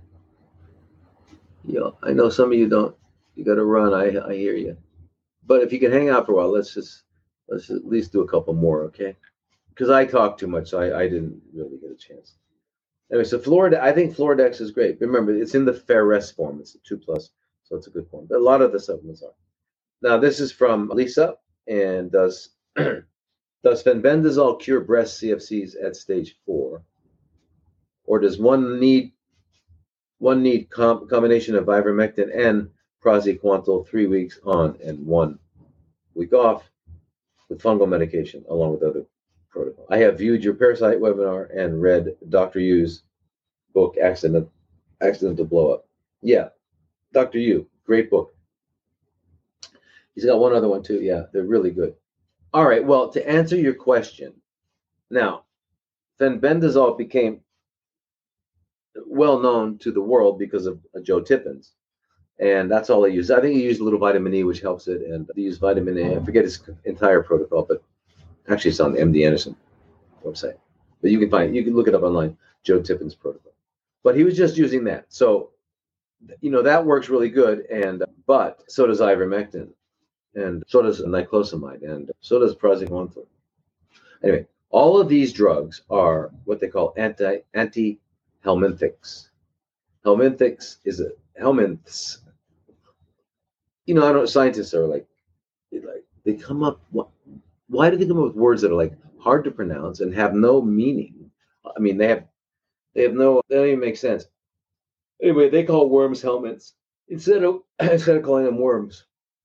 I know some of you don't. You got to run. I hear you. But if you can hang out for a while, let's at least do a couple more. Okay. Because I talk too much, so I didn't really get a chance. Anyway, so I think Floradex is great. Remember, it's in the Ferrous form. It's a 2+, so it's a good form. But a lot of the supplements are. Now, this is from Lisa, and does fenbendazole cure breast CFCs at stage 4? Or does one need combination of ivermectin and praziquantel 3 weeks on and 1 week off with fungal medication along with other protocol? I have viewed your parasite webinar and read Dr. Yu's book, Accidental Blow Up. Yeah, Dr. Yu, great book. He's got one other one too. Yeah, they're really good. All right, well, to answer your question, now, fenbendazole became well known to the world because of Joe Tippins. And that's all they use. I think he used a little vitamin E, which helps it, and they use vitamin A. I forget his entire protocol, but actually it's on the MD Anderson website. But you can look it up online, Joe Tippen's protocol. But he was just using that. So, that works really good. But so does ivermectin, and so does niclosamide, and so does praziquantel. Anyway, all of these drugs are what they call anti-helminthics. Helminthics is helminths. I don't know, scientists are like they come up. Why do they come up with words that are like hard to pronounce and have no meaning? I mean, they don't even make sense. Anyway, they call worms helminths instead of calling them worms.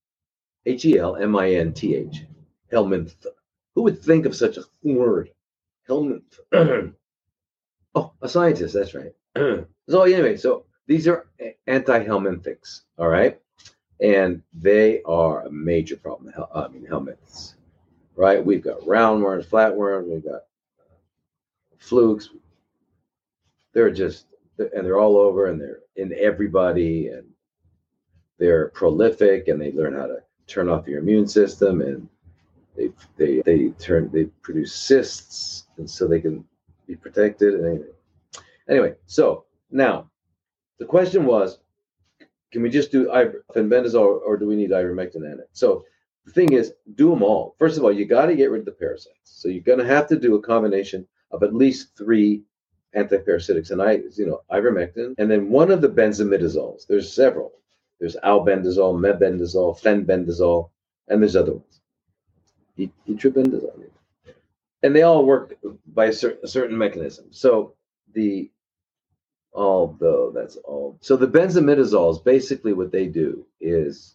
HELMINTH. Helminth. Who would think of such a word? Helminth. Oh, a scientist. That's right. So anyway, so these are anti-helminthics. All right. And they are a major problem. Helminths, right? We've got roundworms, flatworms, we've got flukes. They're all over, and they're in everybody, and they're prolific, and they learn how to turn off your immune system, and they produce cysts, and so they can be protected. And anyway, so now the question was, can we just do fenbendazole, or do we need ivermectin in it? So the thing is, do them all. First of all, you got to get rid of the parasites. So you're going to have to do a combination of at least 3 antiparasitics, and ivermectin, and then one of the benzimidazoles. There's several. There's albendazole, mebendazole, fenbendazole, and there's other ones. Etribendazole. And they all work by a certain mechanism. So that's all. So the benzimidazoles, basically what they do is,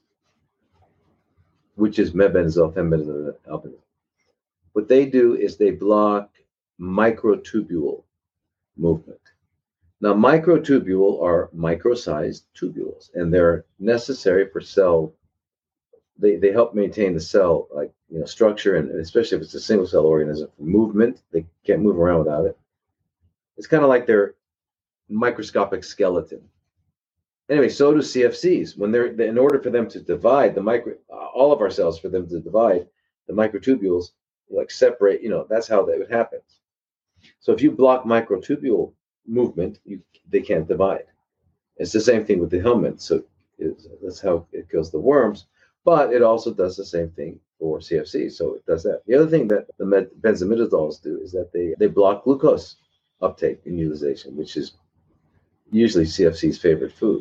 which is mebendazole, fenbendazole, albendazole. What they do is they block microtubule movement. Now, microtubule are micro-sized tubules, and they're necessary for cell. They help maintain the cell structure, and especially if it's a single cell organism, for movement. They can't move around without it. It's kind of like their microscopic skeleton. Anyway, so do CFCs. When in order for them to divide all of our cells, for them to divide, the microtubules separate. That's how that would happen. So if you block microtubule movement, they can't divide. It's the same thing with the helminth. So that's how it kills the worms, but it also does the same thing for CFC. So it does that. The other thing that the benzimidazoles do is that they block glucose uptake and utilization, which is usually CFC's favorite food.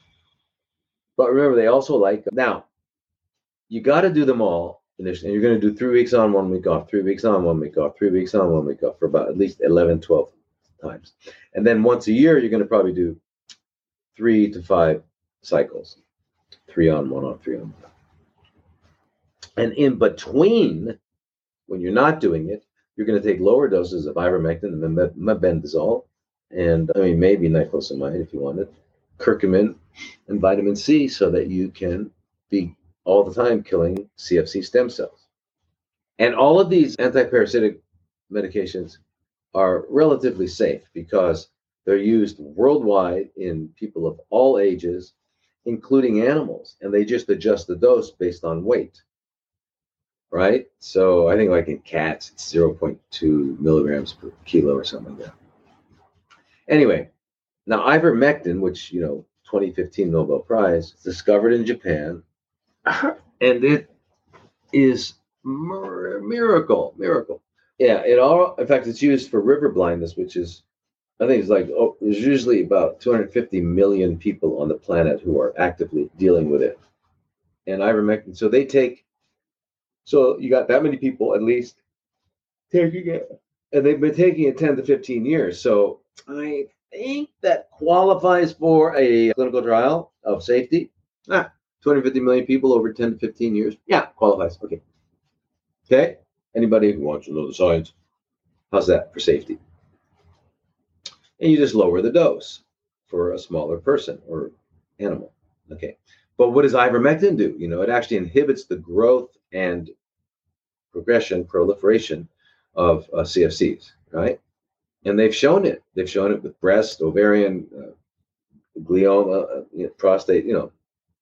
But remember, they also now, you got to do them all initially, and you're going to do 3 weeks on, 1 week off, 3 weeks on, 1 week off, 3 weeks on, 1 week off for about at least 11, 12 times. And then once a year, you're going to probably do 3 to 5 cycles, 3 on, 1 off, 3 on, 1 off. And in between, when you're not doing it, you're going to take lower doses of ivermectin and mebendazole, and maybe niclosamide if you wanted, curcumin, and vitamin C, so that you can be all the time killing CFC stem cells. And all of these antiparasitic medications are relatively safe because they're used worldwide in people of all ages, including animals, and they just adjust the dose based on weight. Right? So I think in cats, it's 0.2 milligrams per kilo or something like that. Anyway, now ivermectin, which, 2015 Nobel Prize, discovered in Japan, and it is miracle. Yeah, in fact, it's used for river blindness, which is, I think there's usually about 250 million people on the planet who are actively dealing with it. And ivermectin, so you got that many people at least taking it, and they've been taking it 10 to 15 years. So I think that qualifies for a clinical trial of safety. 250 million people over 10 to 15 years. Yeah, qualifies. Okay. Anybody who wants to know the science, how's that for safety? And you just lower the dose for a smaller person or animal. Okay. But what does ivermectin do? It actually inhibits the growth and proliferation of CFCs, right? And they've shown it. They've shown it with breast, ovarian, glioma, prostate,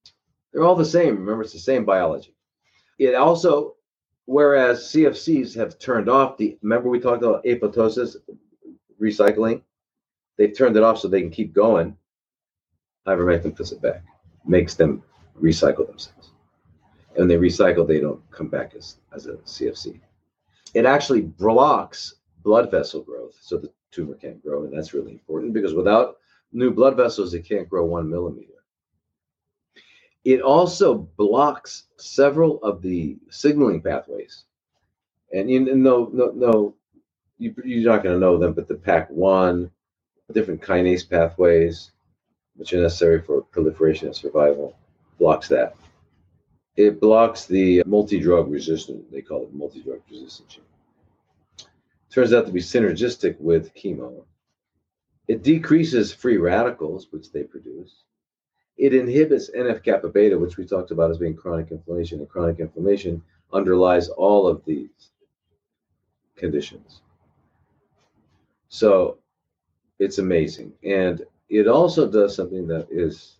They're all the same. Remember, it's the same biology. It also, whereas CFCs have turned off remember we talked about apoptosis, recycling? They've turned it off so they can keep going. Ivermectin puts it back, makes them recycle themselves. And when they recycle, they don't come back as a CFC. It actually blocks blood vessel growth, so the tumor can't grow, and that's really important because without new blood vessels, it can't grow 1 millimeter. It also blocks several of the signaling pathways, and you're not going to know them, but the PAC1, different kinase pathways, which are necessary for proliferation and survival, blocks that. It blocks the multi-drug resistant, they call it multi-drug resistant gene. Turns out to be synergistic with chemo. It decreases free radicals, which they produce. It inhibits NF-kappa beta, which we talked about as being chronic inflammation, and chronic inflammation underlies all of these conditions. So it's amazing. And it also does something that is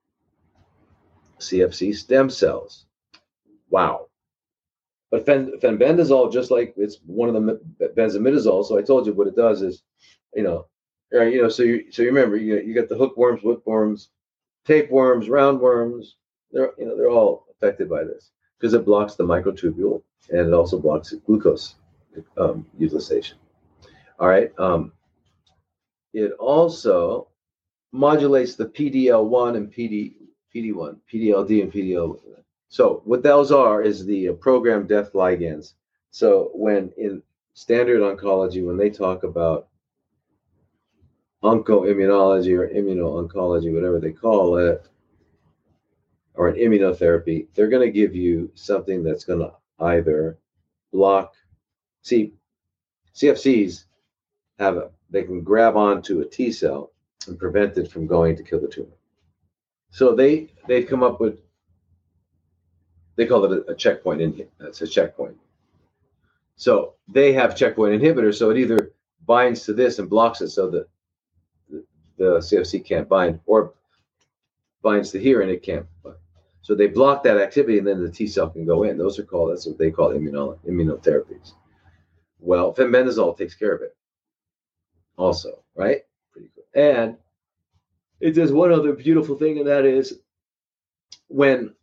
CFC stem cells. Wow. But fenbendazole, just like it's one of the benzimidazole, so I told you what it does is, so you remember you got the hookworms, whipworms, tapeworms, roundworms. They're all affected by this because it blocks the microtubule and it also blocks glucose utilization. All right. It also modulates the PDL1 and PD1, PDLD and PDL. So what those are is the programmed death ligands. So when in standard oncology, when they talk about oncoimmunology or immuno-oncology, whatever they call it, or an immunotherapy, they're going to give you something that's going to either block. See, CFCs they can grab onto a T cell and prevent it from going to kill the tumor. So they've come up with, they call it a checkpoint inhibitor. That's a checkpoint. So they have checkpoint inhibitors, so it either binds to this and blocks it so that the CFC can't bind, or binds to here and it can't bind. So they block that activity and then the T cell can go in. That's what they call immunotherapies. Well, fenbendazole takes care of it also, right? Pretty cool. And it does one other beautiful thing, and that is when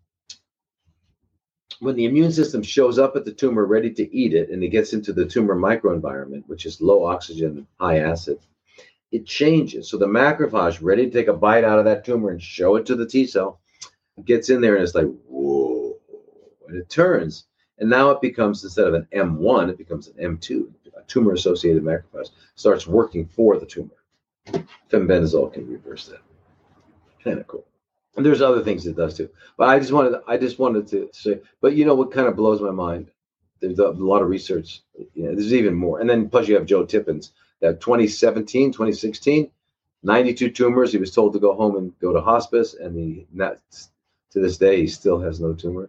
the immune system shows up at the tumor ready to eat it and it gets into the tumor microenvironment, which is low oxygen, high acid, it changes. So the macrophage ready to take a bite out of that tumor and show it to the T cell gets in there and it's like, whoa, and it turns. And now it becomes, instead of an M1, it becomes an M2. A tumor-associated macrophage starts working for the tumor. Fenbendazole can reverse that. Kind of cool. And there's other things it does too. But I just wanted to say, but you know what kind of blows my mind? There's a lot of research. There's even more. And then plus you have Joe Tippins, that 2017, 2016, 92 tumors. He was told to go home and go to hospice, and to this day, he still has no tumor.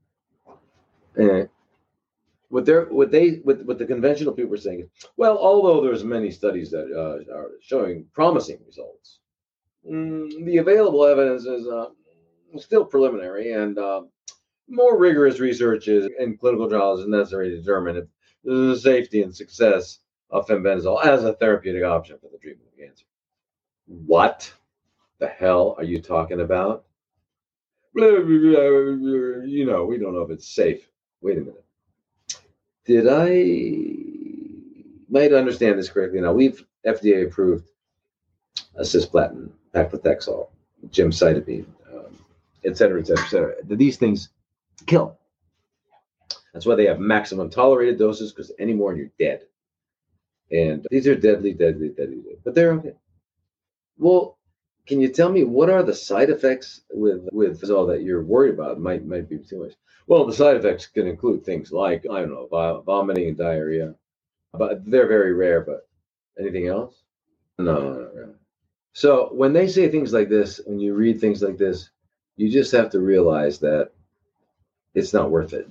And what the conventional people are saying is, well, although there's many studies that are showing promising results, the available evidence is still preliminary, and more rigorous research and clinical trials is necessary to determine if the safety and success of fenbendazole as a therapeutic option for the treatment of cancer. What the hell are you talking about? We don't know if it's safe. Wait a minute. Did I might understand this correctly? Now, we've FDA approved cisplatin, paclitaxel, gemcitabine, et cetera, et cetera, et cetera. These things kill. That's why they have maximum tolerated doses, because any more and you're dead. And these are deadly, deadly, deadly, deadly. But they're okay. Well, can you tell me what are the side effects with all that you're worried about? Might be too much. Well, the side effects can include things like, I don't know, vomiting and diarrhea. But they're very rare. But anything else? No. So when they say things like this, when you read things like this, you just have to realize that it's not worth it.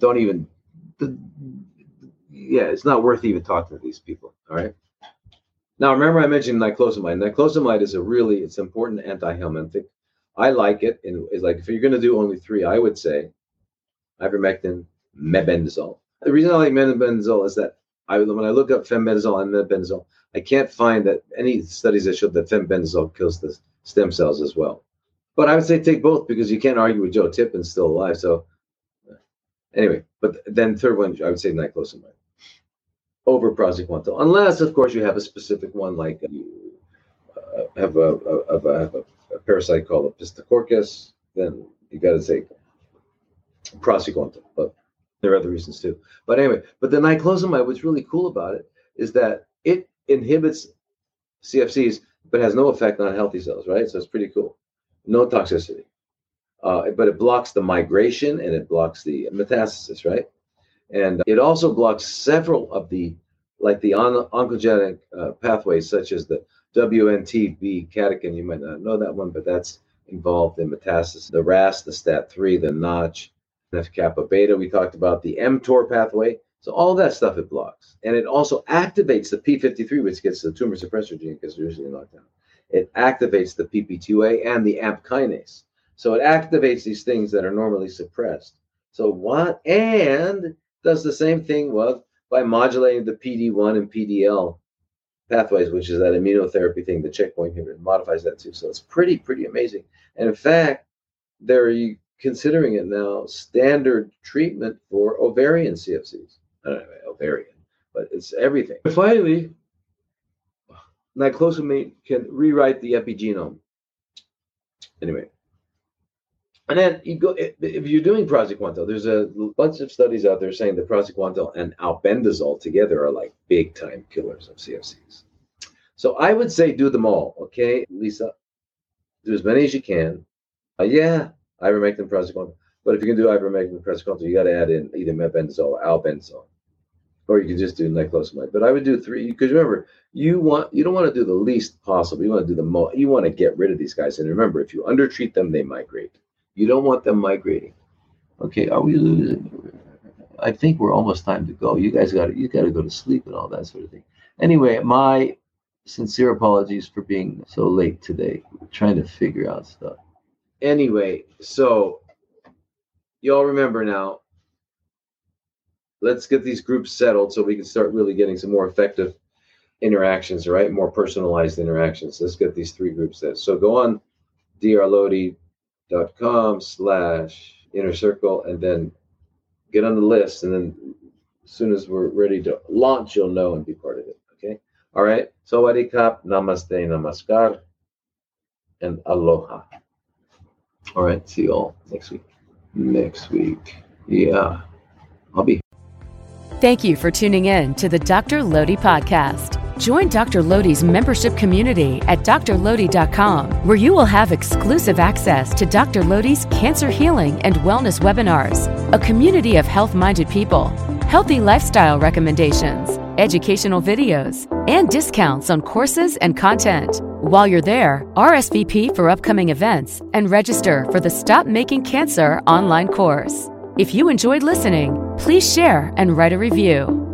It's not worth even talking to these people. All right. Now, remember I mentioned niclosamide. Niclosamide is it's important antihelminthic. I like it. And it's like, if you're going to do only 3, I would say ivermectin, mebendazole. The reason I like mebendazole is that when I look up fenbendazole and mebendazole, I can't find that any studies that show that fenbendazole kills the stem cells as well. But I would say take both, because you can't argue with Joe Tippin's still alive. So anyway, but then third one, I would say niclosamide over praziquantel, unless of course you have a specific one, like you have a parasite called Pistacorchus, then you got to take praziquantel. But there are other reasons too. But anyway, but the niclosamide, what's really cool about it is that it inhibits CFCs, but has no effect on healthy cells, right? So it's pretty cool. No toxicity. But it blocks the migration and it blocks the metastasis, right? And it also blocks several of the oncogenic pathways, such as the WNTB catechin. You might not know that one, but that's involved in metastasis. The RAS, the STAT3, the Notch, NF-kappa beta. We talked about the mTOR pathway. So all that stuff it blocks. And it also activates the P53, which gets the tumor suppressor gene, because they're usually knocked down. It activates the PP2A and the AMP kinase. So it activates these things that are normally suppressed. So what? And does the same thing by modulating the PD1 and PDL pathways, which is that immunotherapy thing, the checkpoint inhibitor, modifies that too. So it's pretty amazing. And in fact, they're considering it now standard treatment for ovarian CFCs. I don't know, ovarian, but it's everything. And finally, niclosamide can rewrite the epigenome. Anyway. And then you go, if you're doing praziquantel, there's a bunch of studies out there saying that praziquantel and albendazole together are like big time killers of CFCs. So I would say do them all, okay, Lisa? Do as many as you can. Ivermectin, praziquantel. But if you can do ivermectin, praziquantel, you got to add in either mebendazole or albendazole, or you can just do niclosamide. But I would do 3, because remember, you don't want to do the least possible. You want to do the most. You want to get rid of these guys. And remember, if you undertreat them, they migrate. You don't want them migrating. Okay, are we losing? I think we're almost time to go. You guys got to go to sleep and all that sort of thing. Anyway, my sincere apologies for being so late today. We're trying to figure out stuff. Anyway, so you all remember now. Let's get these groups settled so we can start really getting some more effective interactions, right? More personalized interactions. Let's get these 3 groups set. So go on drlodi.com/inner circle and then get on the list, and then as soon as we're ready to launch, you'll know and be part of it. Okay, all right. Sawadee kap, namaste, namaskar, and aloha. All right, see you all next week. Yeah, I'll be. Thank you for tuning in to the Dr. Lodi podcast. Join Dr. Lodi's membership community at drlodi.com, where you will have exclusive access to Dr. Lodi's cancer healing and wellness webinars, a community of health-minded people, healthy lifestyle recommendations, educational videos, and discounts on courses and content. While you're there, RSVP for upcoming events and register for the Stop Making Cancer online course. If you enjoyed listening, please share and write a review.